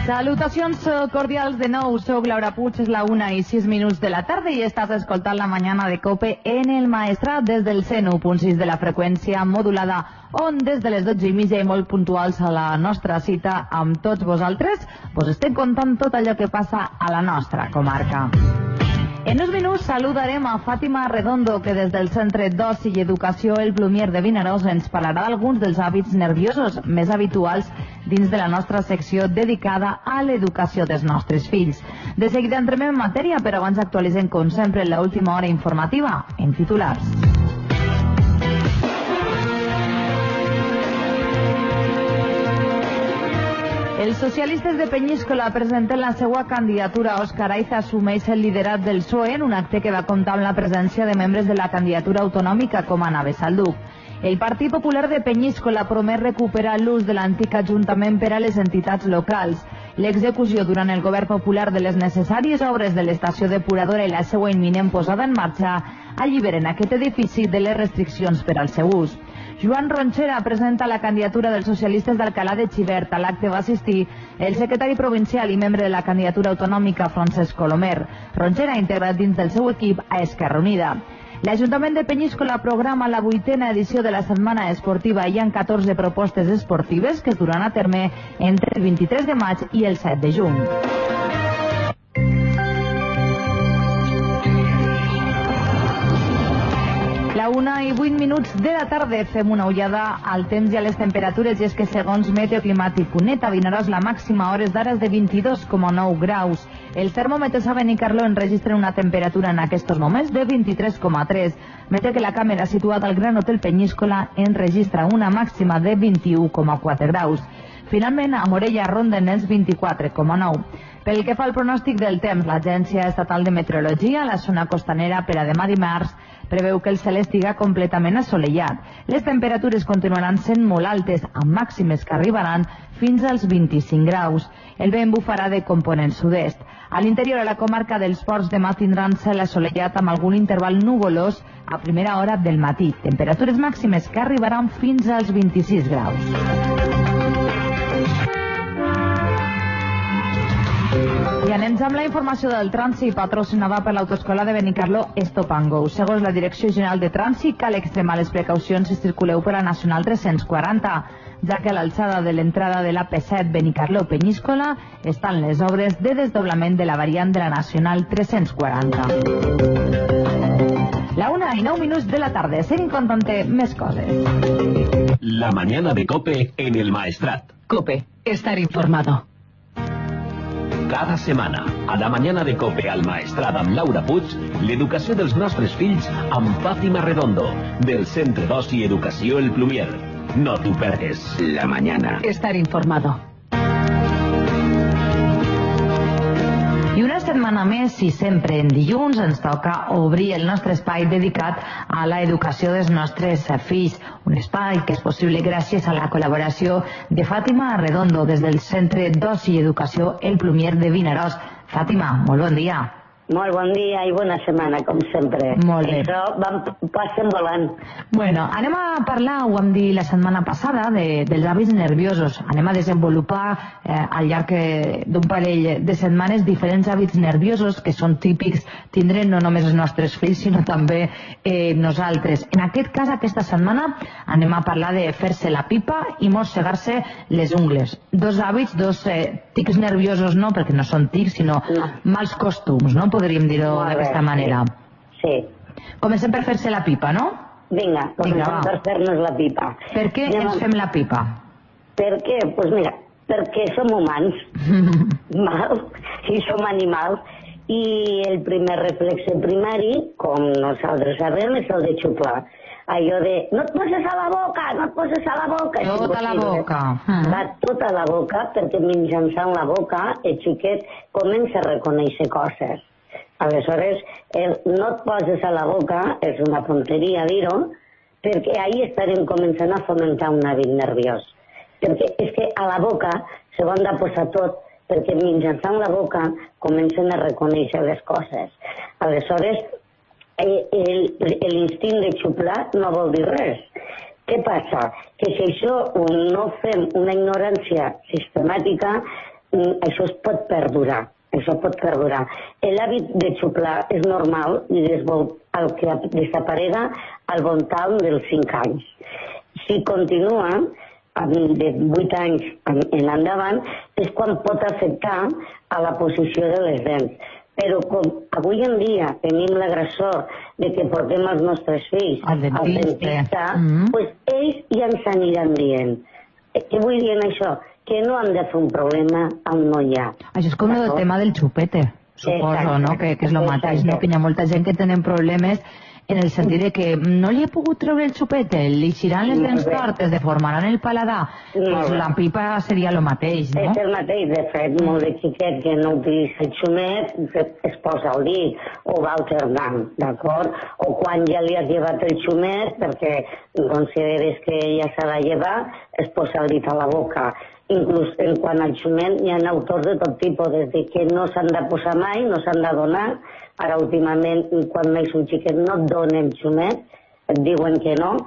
[SPEAKER 1] Salutacions cordials de nou, soc Laura Puig, és la una i sis minuts de la tarda i estàs escoltant la mañana de COPE en el Maestrat des del cent u punt sis de la freqüència modulada, on des de les dotze i mitja i molt puntuals a la nostra cita amb tots vosaltres, vos estem contant tot allò que passa a la nostra comarca. En uns minuts saludarem a Fàtima Redondo, que des del Centre d'Oci i Educació El Plumier de Vinaròs ens parlarà d'alguns dels hàbits nerviosos més habituals dins de la nostra secció dedicada a l'educació dels nostres fills. De seguida entrem en matèria, però abans actualitzem, com sempre, l'última hora informativa en titulars. Els socialistes de Penyíscola presenten la seva candidatura. Òscar Aiza assumeix el liderat del P S O E en un acte que va comptar amb la presència de membres de la candidatura autonòmica com Ana Besalduc. El Partit Popular de Penyíscola promet recuperar l'ús de l'antic ajuntament per a les entitats locals. L'execució durant el govern popular de les necessàries obres de l'estació depuradora i la seva imminent posada en marxa alliberen aquest edifici de les restriccions per al seu ús. Joan Ronchera presenta la candidatura dels socialistes d'Alcalà de Xivert. A l'acte va assistir el secretari provincial i membre de la candidatura autonòmica, Francesc Colomer. Ronchera ha integrat dins del seu equip a Esquerra Unida. L'Ajuntament de Penyíscola programa la vuitena edició de la Setmana Esportiva. Hi ha catorze propostes esportives que es duran a terme entre el vint-i-tres de maig i el set de juny. La una i vuit minuts de la tarda fem una ullada al temps i a les temperatures, i és que segons Meteoclimàtic punt net a Vinaròs la màxima a hores d'ara és de vint-i-dos coma nou graus. Els termòmetres a Benicarló enregistren una temperatura en aquests moments de vint-i-tres coma tres, mentre que la càmera situada al Gran Hotel Penyíscola enregistra una màxima de vint-i-u coma quatre graus. Finalment, a Morella ronden els vint-i-quatre coma nou. Pel que fa al pronòstic del temps, l'Agència Estatal de Meteorologia a la zona costanera per a demà dimarts preveu que el cel estiga completament assolellat. Les temperatures continuaran sent molt altes, amb màximes que arribaran fins als vint-i-cinc graus. El vent bufarà de component sud-est. A l'interior de la comarca dels Ports demà tindran cel assolellat amb algun interval nuvolós a primera hora del matí. Temperatures màximes que arribaran fins als vint-i-sis graus. I anem amb la informació del trànsit patrocinada per l'autoescola de Benicarló Stop and Go. Segons la Direcció General de Trànsit, cal extremar les precaucions si circuleu per la Nacional tres-cents quaranta, ja que a l'alçada de l'entrada de l'A P set Benicarló-Penyíscola estan les obres de desdoblament de la variant de la Nacional tres-cents quaranta. La una i nou minuts de la tarda. Seguim contant-te més coses.
[SPEAKER 7] La mañana de COPE en el Maestrat.
[SPEAKER 10] COPE, estar informado.
[SPEAKER 7] Cada setmana, a la mañana de COPE al Maestrat amb Laura Puig, l'educació dels nostres fills amb Fàtima Redondo, del Centre d'Oci i Educació El Plumier. No t'ho perdes. La mañana.
[SPEAKER 10] Estar informado.
[SPEAKER 1] I una setmana més, i sempre en dilluns, ens toca obrir el nostre espai dedicat a la educació dels nostres fills. Un espai que és possible gràcies a la col·laboració de Fàtima Redondo des del Centre d'Oci i Educació El Plumier de Vinaròs. Fàtima, molt bon dia.
[SPEAKER 13] Molt bon dia i bona setmana, com sempre.
[SPEAKER 1] Molt bé.
[SPEAKER 13] Això vam, passen volant.
[SPEAKER 1] Bueno, anem a parlar, ho vam dir la setmana passada, de, dels hàbits nerviosos. Anem a desenvolupar eh, al llarg d'un parell de setmanes diferents hàbits nerviosos que són típics tindre no només els nostres fills, sinó també eh, nosaltres. En aquest cas, aquesta setmana, anem a parlar de fer-se la pipa i mossegar-se les ungles. Dos hàbits, dos eh, tics nerviosos, no, perquè no són tics, sinó no. mals costums, no? Podríem dir-ho d'aquesta manera.
[SPEAKER 13] Sí.
[SPEAKER 1] Comencem per fer-se la pipa, no?
[SPEAKER 13] Vinga, comencem per fer-nos la pipa.
[SPEAKER 1] Per què Anem... ens fem la pipa?
[SPEAKER 13] Per què? Doncs pues mira, perquè som humans, mal, i som animals, i el primer reflexe primari, com nosaltres sabem, és el de xuplar. Allò de, no et poses a la boca, no et poses a la boca.
[SPEAKER 1] Tota la boca.
[SPEAKER 13] Va tota la boca, perquè mitjançant la boca el xiquet comença a reconèixer coses. Aleshores, el no et poses a la boca és una tonteria dir-ho, perquè ahí estarem començant a fomentar un hàbit nerviós. Perquè és que a la boca se ho han de posar tot, perquè mitjançant la boca comencen a reconèixer les coses. Aleshores, l'instint de xuplar no vol dir res. Què passa? Que si això no fem una ignorància sistemàtica, això es pot perdurar. Això pot perdurar. L'hàbit de xuplar és normal i el que desaparega al voltant dels cinc anys. Si continua de vuit anys en endavant és quan pot afectar a la posició de les dents. Però com avui en dia tenim l'agressor de que portem els nostres fills al dentista, doncs ells ja ens aniran dient. Què vull dir en això? Que no han de fer un problema on no hi ha.
[SPEAKER 1] Això és com el tema del xupete, suposo, no? Que és el mateix, no? Que hi ha molta gent que tenen problemes en el sentit de que no li he pogut treure el xupete, li xiran les dents tortes, deformaran el paladar, doncs la pipa seria el mateix, no?
[SPEAKER 13] És el mateix, de fet, molt de xiquet que no utilitza el xumet es posa al dit o va alternant, d'acord? O quan ja li has llevat el xumet, perquè consideres que ja s'ha de llevar, es posa el dit a la boca. Inclús en quant al xumet hi ha autors de tot tipus, des de que no s'han de posar mai, no s'han de donar. Ara últimament, quan neix un xiquet no et donen xumet, et diuen que no,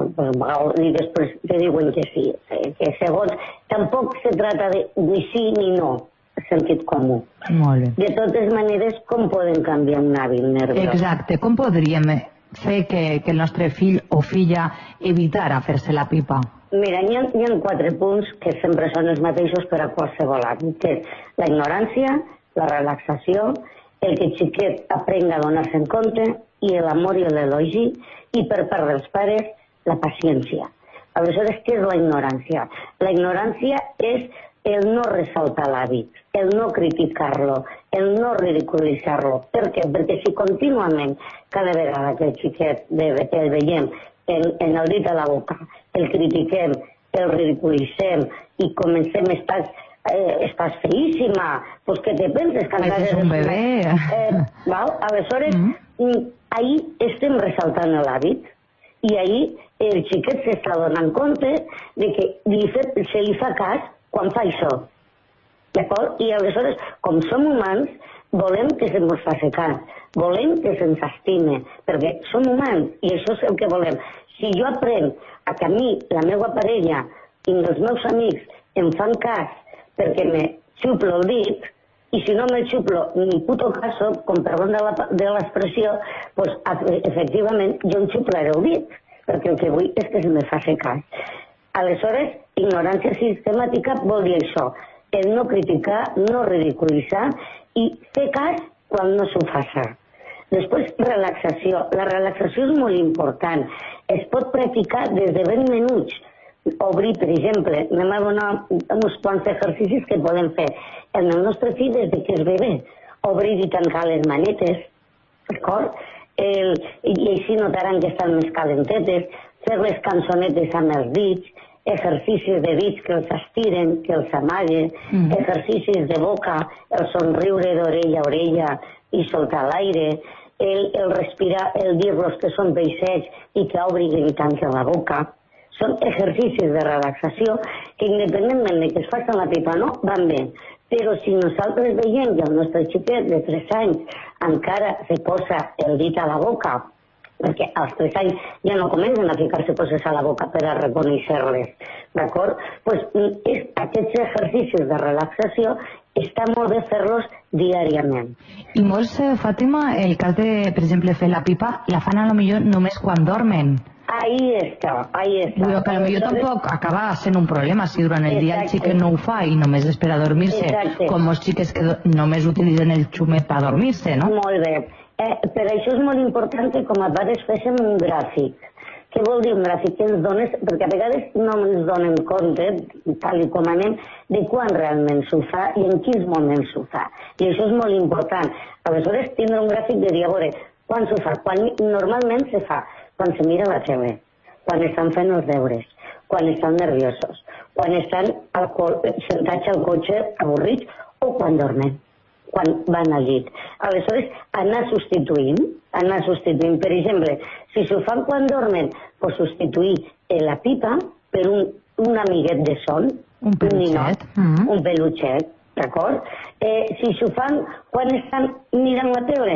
[SPEAKER 13] i després te diuen que sí. Que segons, tampoc se trata de ni sí ni no, sentit comú.
[SPEAKER 1] Molt bé.
[SPEAKER 13] De totes maneres, com podem canviar un hàbit nerviós?
[SPEAKER 1] Exacte, com podríem fer que, que el nostre fill o filla evitara fer-se la pipa?
[SPEAKER 13] Mira, hi ha, hi ha quatre punts que sempre són els mateixos per a qualsevol hàbit, que és la ignorància, la relaxació, el que el xiquet aprenga a donar-se en compte i l'amor i l'elogi, i per part dels pares, la paciència. Aleshores, què és la ignorància? La ignorància és el no ressaltar l'hàbit, el no criticar-lo, el no ridiculitzar-lo. Per què? Perquè si contínuament, cada vegada que el xiquet que el veiem en, en el dit a la boca, el critiquem, el ridiculitzem i comencem a estar... Eh, estàs feíssima, pues que te penses que
[SPEAKER 1] encara eres un bebè.
[SPEAKER 13] Eh, val? Aleshores, mm. ahir estem ressaltant l'hàbit i ahir el xiquet s'està donant compte de que li fe, se li fa cas quan fa això. D'acord? I aleshores, com som humans, volem que se'ns faci cas, volem que se'ns estime, perquè som humans i això és el que volem. Si jo aprenc a que a mi, la meva parella i els meus amics em fan cas perquè me xuplo el dit, i si no me xuplo ni puto caso, com perdó de l'expressió, pues, efectivament jo em xuplaré el dit, perquè el que vull és que se me faci cas. Aleshores, ignorància sistemàtica vol dir això, el no criticar, no ridiculitzar i fer cas quan no s'ho faça. Després, relaxació. La relaxació és molt important. Es pot practicar des de vint minuts. Obrir, per exemple, anem a donar uns quants exercicis que podem fer en el nostre fill des que és bebè. Obrir i tancar les manetes, d'acord? I així notaran que estan més calentetes, fer les cançonetes amb els dits, exercicis de dits que els estiren, que els amaguen, mm. exercicis de boca, el somriure d'orella a orella i soltar l'aire, el, el respirar, el dir-los que són peixets i que obrin i tanquen la boca. Són exercicis de relaxació que independentment de que es facin la pipa o no, van bé. Però si nosaltres veiem que el nostre xiquet de tres anys encara se posa el dit a la boca, perquè als tres anys ja no comencen a ficar-se coses a la boca per a reconèixer-les, d'acord? Doncs aquests exercicis de relaxació està molt bé fer-los diàriament.
[SPEAKER 1] I molts, Fàtima, el cas de, per exemple, fer la pipa, la fan a lo millor només quan dormen.
[SPEAKER 13] Ahí està, ahí està.
[SPEAKER 1] Però que potser tampoc acaba sent un problema si durant el dia el xiquet no ho fa i només espera dormir-se, com els xiquets que només utilitzen el xumet per dormir-se, no?
[SPEAKER 13] Molt bé. Eh, per això és molt important que com a pares féssim un gràfic. Què vol dir un gràfic? Que ens dones, perquè a vegades no ens donem compte, tal i com anem, de quan realment s'ho fa i en quins moments s'ho fa. I això és molt important. Aleshores, tindre un gràfic de dir, a veure, quan s'ho fa? Quan normalment se fa? Quan se mira la tele, quan estan fent els deures, quan estan nerviosos, quan estan al sentats al cotxe avorrits o quan dormen, quan van al llit. Aleshores, anar substituint, anar substituint. Per exemple, si s'ho fan quan dormen, pues substituir la pipa per un, un amiguet de son,
[SPEAKER 1] un pelutxet,
[SPEAKER 13] un, mm. un pelutxet, d'acord? Eh, si s'ho fan quan estan mirant la tele,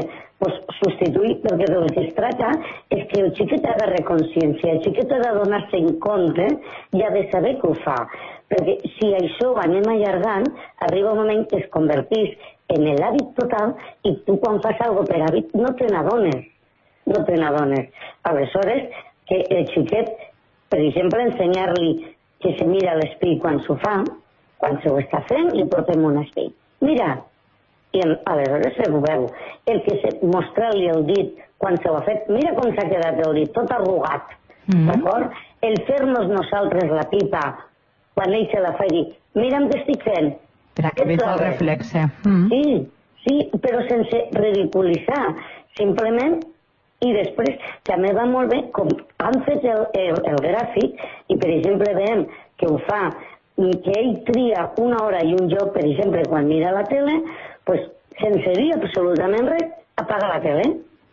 [SPEAKER 13] pues, substituir, perquè del que es tracta és que el xiquet ha de reconsciència, el xiquet ha de donar-se en compte i ha de saber que ho fa, perquè si això ho anem allargant, arriba un moment que es convertís en l'hàbit total i tu quan fas alguna cosa per hàbit no te n'adones, no te n'adones. Aleshores, que el xiquet, per exemple, ensenyar-li que se mira a l'espill quan s'ho fa, quan s'ho està fent, li portem un espill. Mira, i aleshores se ho veu. El que mostrar-li el dit quan s'ho ha fet, mira com s'ha quedat el dit, tot arrugat, d'acord? El fer-nos nosaltres la pipa quan ell se la fa i dir, mira'm què estic fent.
[SPEAKER 1] Per a que veig el reflexe.
[SPEAKER 13] Sí, sí, però sense ridiculitzar, simplement, i després també va molt bé, com han fet el, el, el gràfic, i per exemple veiem que ho fa, que ell tria una hora i un lloc, per exemple, quan mira la tele, pues, sense dir absolutament res, apaga la tele.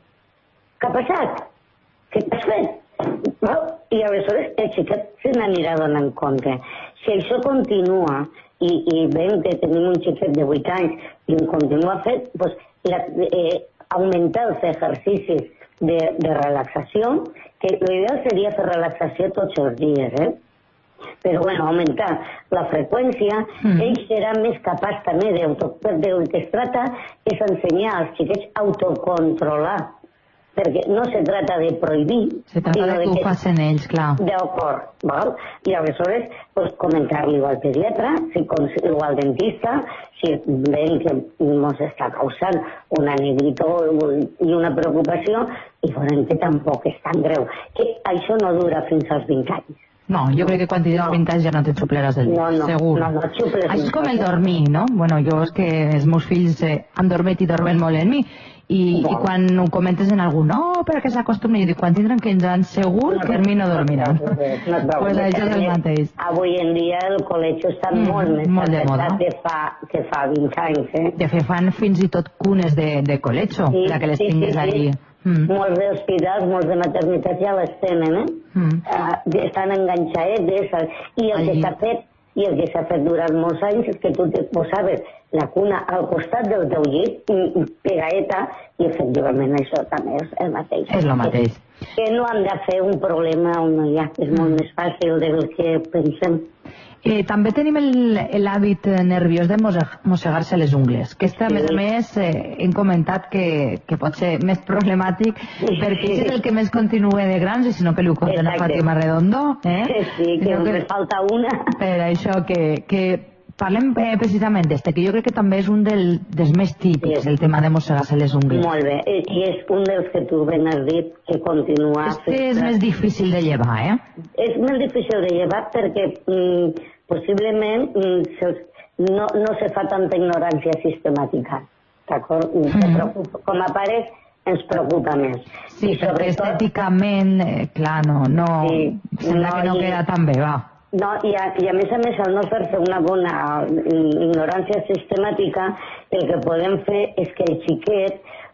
[SPEAKER 13] Què ha passat? Què t'has fet? No? I aleshores el xiquet se n'anirà donant compte. Si això continua i, i veiem que tenim un xiquet de vuit anys i un continua fet, pues, la, eh, augmentar els exercicis de, de relaxació, que l'ideal seria fer relaxació tots els dies, eh? Però, bueno, augmentar la freqüència, mm. ell serà més capaç també d'auto... Del que es tracta és ensenyar als xiquets a autocontrolar, perquè no se trata de prohibir...
[SPEAKER 1] Se trata de que ho facin ells, clar.
[SPEAKER 13] D'acord, val? I aleshores, pues, comentar-li al pediatre, si, o al dentista, si veiem que ens està causant una negrito i una preocupació, i veurem que tampoc és tan greu. Que això no dura fins als vint anys.
[SPEAKER 1] No, jo crec que quan tindràs no. vint anys ja no te'n xupleràs el dit,
[SPEAKER 13] no, no,
[SPEAKER 1] segur.
[SPEAKER 13] No, no, xuples
[SPEAKER 1] Això és com el dormir, no? Bueno, jo és que els meus fills eh, han dormit i dormen molt en mi, i, no. i quan ho comentes en algú, no, perquè s'acostumen, jo dic, quan tindran quinze anys segur no, que en mi no dormiran.
[SPEAKER 13] No, no, no, no,
[SPEAKER 1] pues això és el mateix.
[SPEAKER 13] Avui en dia el col·legi està mm, molt més
[SPEAKER 1] molt de moda
[SPEAKER 13] que fa, que fa vint anys, eh?
[SPEAKER 1] De fet, fan fins i tot cunes de, de col·legi, sí, per que les
[SPEAKER 13] sí,
[SPEAKER 1] tinguis
[SPEAKER 13] sí,
[SPEAKER 1] allí.
[SPEAKER 13] Sí. Mm. Molts d'hospitals, molts de maternitats ja les tenen, eh? Mm. Uh, estan enganxadetes, i el Allí. que s'ha fet, i el que s'ha fet durant molts anys és que tu te posaves la cuna al costat del teu llit, pegaeta, i efectivament això també és el mateix.
[SPEAKER 1] És el mateix.
[SPEAKER 13] Que, que no han de fer un problema on no hi ha, és molt mm. més fàcil del que pensem.
[SPEAKER 1] Eh, també tenim l'hàbit nerviós de mossegar-se les ungles, que este, a més a més, eh, hem comentat que, que pot ser més problemàtic perquè és el que més continua de grans, i si no que li ho conten a Fàtima Redondo. Eh?
[SPEAKER 13] Sí, que només falta una.
[SPEAKER 1] Per això que, que parlem eh, precisament d'este, que jo crec que també és un del, dels més típics, sí. el tema de mossegar-se les ungles.
[SPEAKER 13] Molt bé, i és un dels que tu ben has dit que continua...
[SPEAKER 1] Este és més difícil de llevar, eh?
[SPEAKER 13] És més difícil de llevar perquè mm, possiblement mm, no, no se fa tanta ignorància sistemàtica, d'acord? Mm. Com a pares ens preocupa més.
[SPEAKER 1] Sí, I perquè sobretot... estèticament, eh, clar, no, no, sí, sembla no, que no i... queda tan bé, va.
[SPEAKER 13] No, i a, i a més a més, al no fer-se una bona ignorància sistemàtica, el que podem fer és que el xiquet,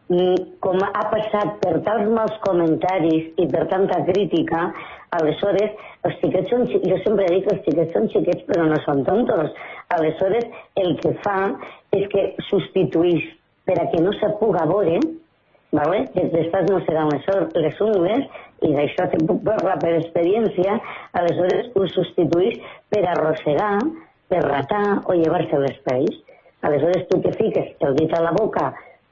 [SPEAKER 13] com ha passat per tants mals comentaris i per tanta crítica, aleshores, els xiquets són, jo sempre dic que els xiquets són xiquets però no són tontos. Aleshores, el que fa és que substituís per a que no se puga veure, vale? Que després no seran les, les ungles, i d'això te puc parlar per experiència, aleshores ho substituís per arrossegar, per ratar o llevar-se les pells. Aleshores tu te fiques el dit a la boca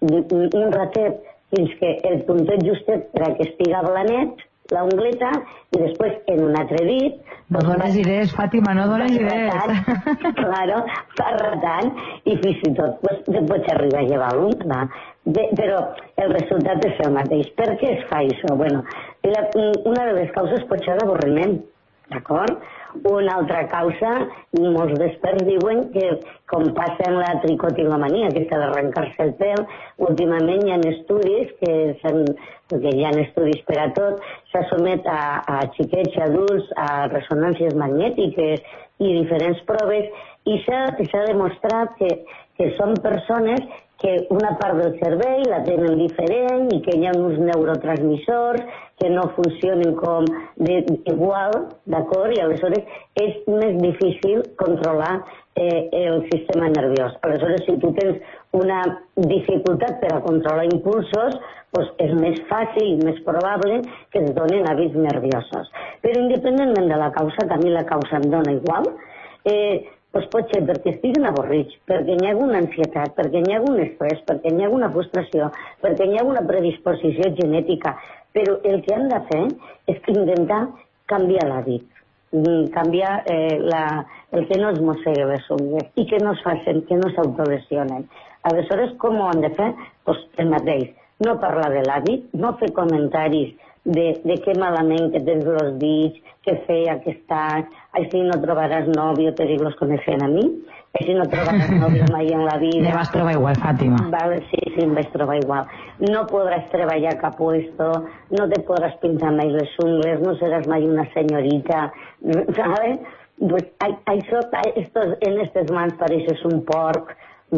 [SPEAKER 13] un ratet fins que el puntet justet per a que estiga blanet, la ungleta, i després en un altre dit...
[SPEAKER 1] No pues, dones idees, Fàtima, no dones idees.
[SPEAKER 13] Claro, va ratant, i fins i tot pues, te pots arribar a llevar l'ungla. Però el resultat és el mateix. Per què es fa això? Bueno, la, una de les causes pot ser l'avorriment, d'acord? Una altra causa, molts experts diuen que, com passa amb la tricotilomania, que s'ha d'arrencar-se el pèl, últimament hi ha estudis, que perquè hi ha estudis per a tot, s'ha somet a, a xiquets i adults a ressonàncies magnètiques i diferents proves, i s'ha demostrat que que són persones que una part del cervell la tenen diferent i que hi ha uns neurotransmissors que no funcionen com de, igual, d'acord? I aleshores és més difícil controlar eh, el sistema nerviós. Aleshores, si tu tens una dificultat per a controlar impulsos, doncs és més fàcil i més probable que es donen hàbits nerviosos. Però independentment de la causa, que a mi la causa em dona igual, eh, doncs pot ser perquè estiguen avorrits, perquè hi ha una ansietat, perquè hi ha un estrès, perquè hi ha una frustració, perquè hi ha una predisposició genètica. Però el que han de fer és intentar canviar l'hàbit, canviar eh, la, el que no es mosseguen les ungles i que no es facin, que no s'autolesionen. Aleshores, com ho han de fer? Doncs el mateix. No parlar de l'hàbit, no fer comentaris de, de què malament que tens els dits, que fea que estàs, així no trobaràs nòvio, te dic, los coneixen a mi, així no trobaràs nòvio mai en la vida.
[SPEAKER 1] Me vas trobar igual, Fàtima.
[SPEAKER 13] Vale, sí, sí, em vaig trobar igual. No podràs treballar cap puesto, no te podràs pintar mai les ungles, no seràs mai una senyorita, ¿sabes? Pues, això, estos, en aquestes mans pareixes un porc.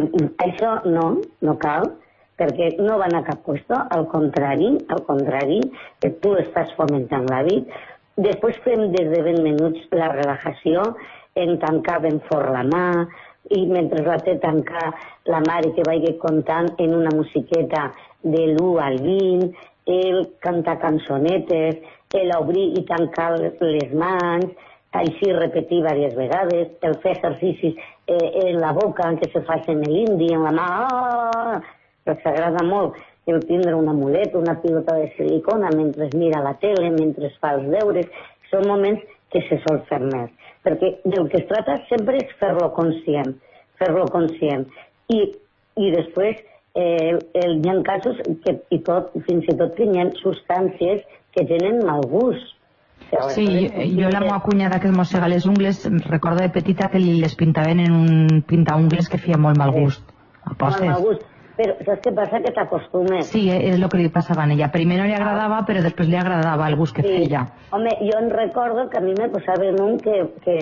[SPEAKER 13] Això no, no cal, perquè no van a cap puesto, al contrari, al contrari, que tu estàs fomentant l'hàbit. Després fem des de vint minuts la relajació, en tancar ben fort la mà, i mentre la té tancar la mare que vagi comptant en una musiqueta de l'u al vint, el cantar cançonetes, el obrir i tancar les mans, així repetir diverses vegades, el fer exercicis eh, en la boca, que se facin en l'indi, en la mà, oh! Però s'agrada molt el tindre un amulet, una pilota de silicona mentre mira la tele, mentre fa els deures. Són moments que se sol fer més. Perquè del que es tracta sempre és fer-lo conscient, fer-lo conscient. I, i després eh, el, hi ha casos que i tot, fins i tot que hi ha substàncies que tenen mal gust.
[SPEAKER 1] Sí, jo la meva cunyada que es mossega les ungles, recordo de petita que les pintaven en un pintaungles que feia molt mal gust. Apostes?
[SPEAKER 13] Molt mal gust. Però saps què passa? Que t'acostumes.
[SPEAKER 1] Sí, és el que li passava a ella. Primer no li agradava, però després li agradava el gust que
[SPEAKER 13] sí.
[SPEAKER 1] feia.
[SPEAKER 13] Home, jo en recordo que a mi me posava en un que, que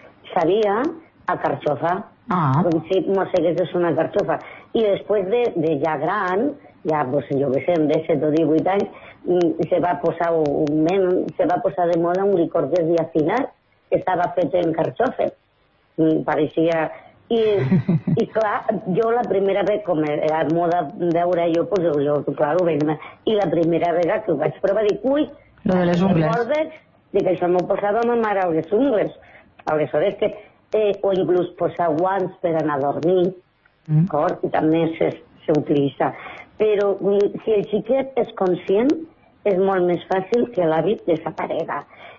[SPEAKER 13] sabia a carxofa.
[SPEAKER 1] Ah.
[SPEAKER 13] Com si mossegués una carxofa. I després de, de ja gran, ja, pues, jo què sé, de set o divuit anys, se va posar un men, se va posar de moda un licor que es diacinat, que estava fet en carxofa. Pareixia... I, i clar, jo la primera vegada, com era moda veure jo, pues, jo, clar, ho veig, i la primera vegada que ho vaig provar, dic, ui,
[SPEAKER 1] lo de les ungles.
[SPEAKER 13] Bordes, dic, això m'ho posava ma mare a les ungles. Aleshores que, eh, o inclús posar guants per anar a dormir, mm. i també s'utilitza. Però si el xiquet és conscient, és molt més fàcil que l'hàbit desaparega.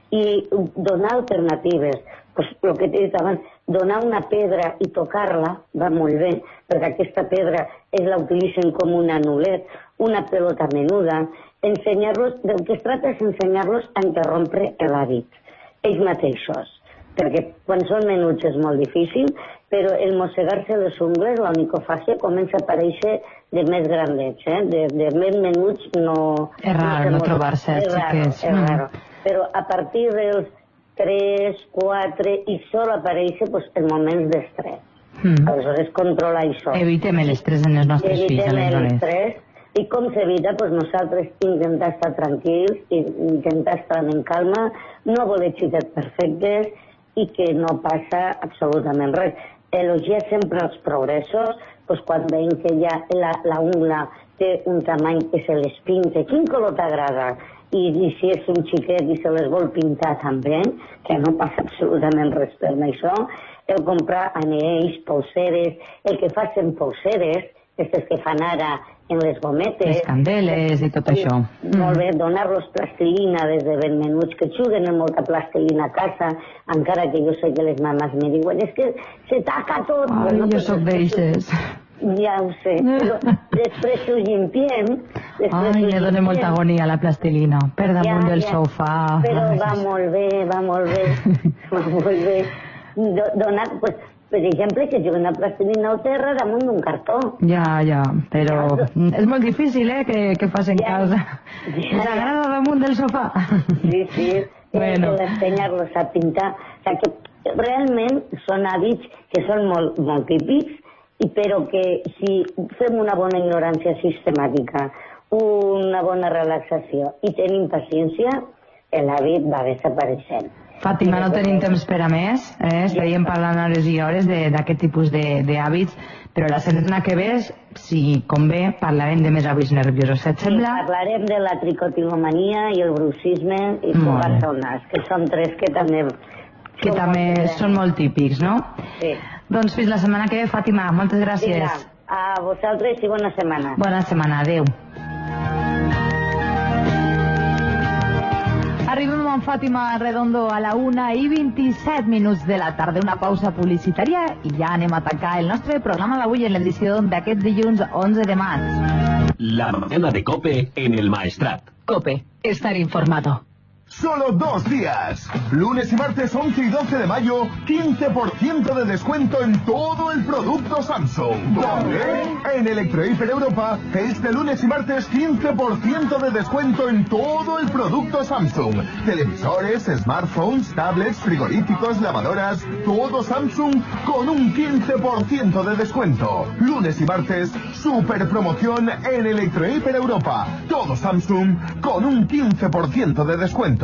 [SPEAKER 13] I donar alternatives, pues, el que t'he dit abans, donar una pedra i tocar-la va molt bé, perquè aquesta pedra ells la utilitzen com un anulet, una pelota menuda. Ensenyar-los, del que es tracta és ensenyar-los a interrompre l'hàbit, ells mateixos, perquè quan són menuts és molt difícil, però el mossegar-se les ungles, la micofàcia, comença a aparèixer de més grandets, eh? de, de més menuts no...
[SPEAKER 1] És raro no, no trobar-se els xiquets.
[SPEAKER 13] És raro, però a partir dels tres, quatre, i sol aparèixer pues, en moments d'estrès. Mm. Aleshores, controlar això.
[SPEAKER 1] Evitem l'estrès en els nostres fills, aleshores.
[SPEAKER 13] Evitem l'estrès. I com s'evita? Pues nosaltres intentar estar tranquils, intentar estar en calma, no voler xiquets perfectes i que no passa absolutament res. Elogiar sempre els progressos, pues, quan veiem que ja la, la ungla té un tamany que se les pinte. Quin color t'agrada? I, I si és un xiquet i se les vol pintar també, que no passa absolutament res per això, el comprar anells, polseres, el que facin polseres, aquestes que fan ara en les gometes...
[SPEAKER 1] Les candeles i tot això.
[SPEAKER 13] Mm. Molt bé, donar-los plastilina des de ben menuts, que juguen amb molta plastilina a casa, encara que jo sé que les mames me diuen és que se taca tot.
[SPEAKER 1] Ai, bueno, jo soc d'eixes.
[SPEAKER 13] Ja ho sé, però després ho llimpiem...
[SPEAKER 1] Ai, me dona molta agonia la plastilina, per damunt ja, del ja. sofà...
[SPEAKER 13] Però va molt bé, va molt bé, va molt bé. Donar, pues, per exemple, que juguen la plastilina al terra damunt d'un cartó.
[SPEAKER 1] Ja, ja, però ja. És molt difícil, eh, que, que facin ja. casa. Ja. Els agrada damunt del sofà.
[SPEAKER 13] Sí, sí,
[SPEAKER 1] bueno.
[SPEAKER 13] Ensenyar-los a pintar. O sigui que realment són hàbits que són molt, molt típics i però que si fem una bona ignorància sistemàtica, una bona relaxació i tenim paciència, l'hàbit va desapareixent.
[SPEAKER 1] Fàtima, no tenim temps per a més, eh? estaríem parlant hores i hores d'aquest tipus d'hàbits, però la setmana que ve, si convé, parlarem de més hàbits nerviosos, et sembla?
[SPEAKER 13] Sí, parlarem de la tricotilomania i el bruxisme i covar-se el nas, que són tres que també...
[SPEAKER 1] Que també són molt típics, no?
[SPEAKER 13] Sí.
[SPEAKER 1] Doncs fins la setmana que ve, Fàtima, moltes gràcies.
[SPEAKER 13] Vinga, a vosaltres i bona setmana.
[SPEAKER 1] Bona setmana, adeu. Arribem amb Fàtima Redondo a la una i vint-i-set minuts de la tarda, una pausa publicitària i ja anem a tancar el nostre programa d'avui en l'edició d'aquest dilluns onze de maig.
[SPEAKER 7] La mañana de COPE en el Maestrat.
[SPEAKER 12] COPE, estar informado.
[SPEAKER 3] Solo dos días. Lunes y martes once y doce de mayo, quince por ciento de descuento en todo el producto Samsung. ¿Dónde? En Electrohiper Europa, este lunes y martes quince por ciento de descuento en todo el producto Samsung. Televisores, smartphones, tablets, frigoríficos, lavadoras, todo Samsung con un quince por ciento de descuento. Lunes y martes, super promoción en Electrohiper Europa. Todo Samsung con un quince por ciento de descuento.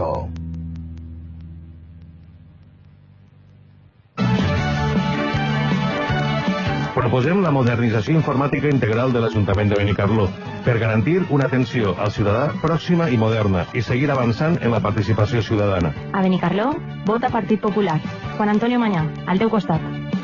[SPEAKER 4] Proposem la modernització informàtica integral de l'Ajuntament de Benicarló per garantir una atenció al ciutadà pròxima i moderna i seguir avançant en la participació ciutadana.
[SPEAKER 5] A Benicarló, vota Partit Popular. Juan Antonio Mañá, al teu costat.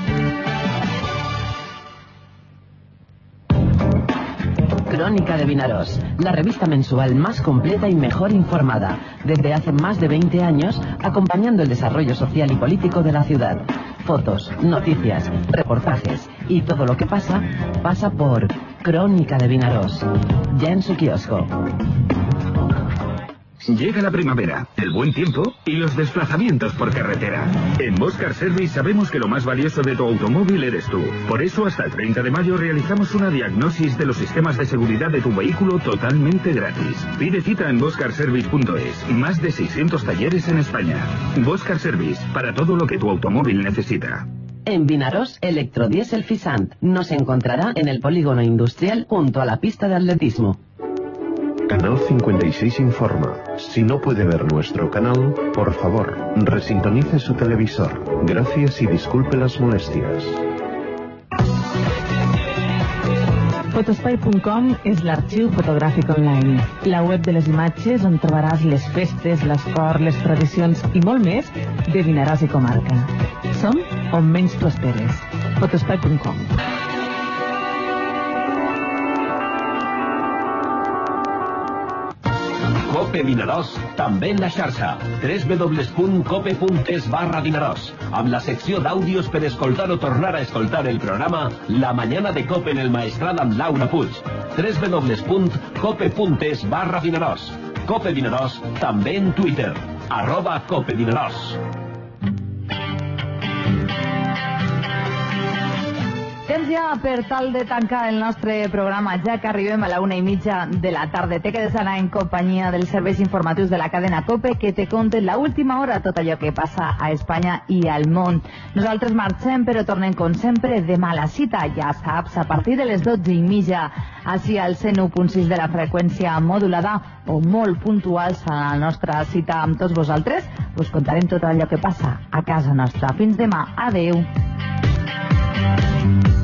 [SPEAKER 10] Crónica de Vinarós, la revista mensual más completa y mejor informada, desde hace más de veinte años, acompañando el desarrollo social y político de la ciudad. Fotos, noticias, reportajes y todo lo que pasa, pasa por Crónica de Vinarós. Ya en su kiosco.
[SPEAKER 11] Llega la primavera, el buen tiempo y los desplazamientos por carretera. En Boscar Service sabemos que lo más valioso de tu automóvil eres tú. Por eso, hasta el treinta de mayo realizamos una diagnosis de los sistemas de seguridad de tu vehículo totalmente gratis. Pide cita en boscar service punto es. Más de seiscientos talleres en España. Boscar Service, para todo lo que tu automóvil necesita.
[SPEAKER 10] En Vinarós, Electrodiesel Fisant nos encontrará en el polígono industrial junto a la pista de atletismo.
[SPEAKER 6] Canal cincuenta y seis informa. Si no puede ver nuestro canal, por favor, resintonice su televisor. Gracias y disculpe las molestias.
[SPEAKER 12] Fotospai punt com és l'arxiu fotogràfic online, la web de les imatges on trobaràs les festes, l'esport, les tradicions i molt més de Vinaròs i comarca. Som on menys t'ho esperes. Fotospai punt com.
[SPEAKER 7] COPE Vinaròs, també en la xarxa. w w w punt cope punt es barra Vinaròs, amb la secció d'àudios per escoltar o tornar a escoltar el programa La Mañana de COPE en el Maestrat amb Laura Puig. w w w punt cope punt es barra Vinaròs. COPE Vinaròs, també en Twitter. Arroba COPE Vinaròs.
[SPEAKER 1] Temps ja per tal de tancar el nostre programa, ja que arribem a la una i mitja de la tarda. Te quedes ara en companyia dels serveis informatius de la cadena COPE que te conten l'última hora tot allò que passa a Espanya i al món. Nosaltres marxem, però tornem com sempre demà a la cita, ja saps, a partir de les dotze i mitja, així al cent u punt sis de la freqüència modulada, o molt puntuals a la nostra cita amb tots vosaltres. Us contarem tot allò que passa a casa nostra. Fins demà. Adeu.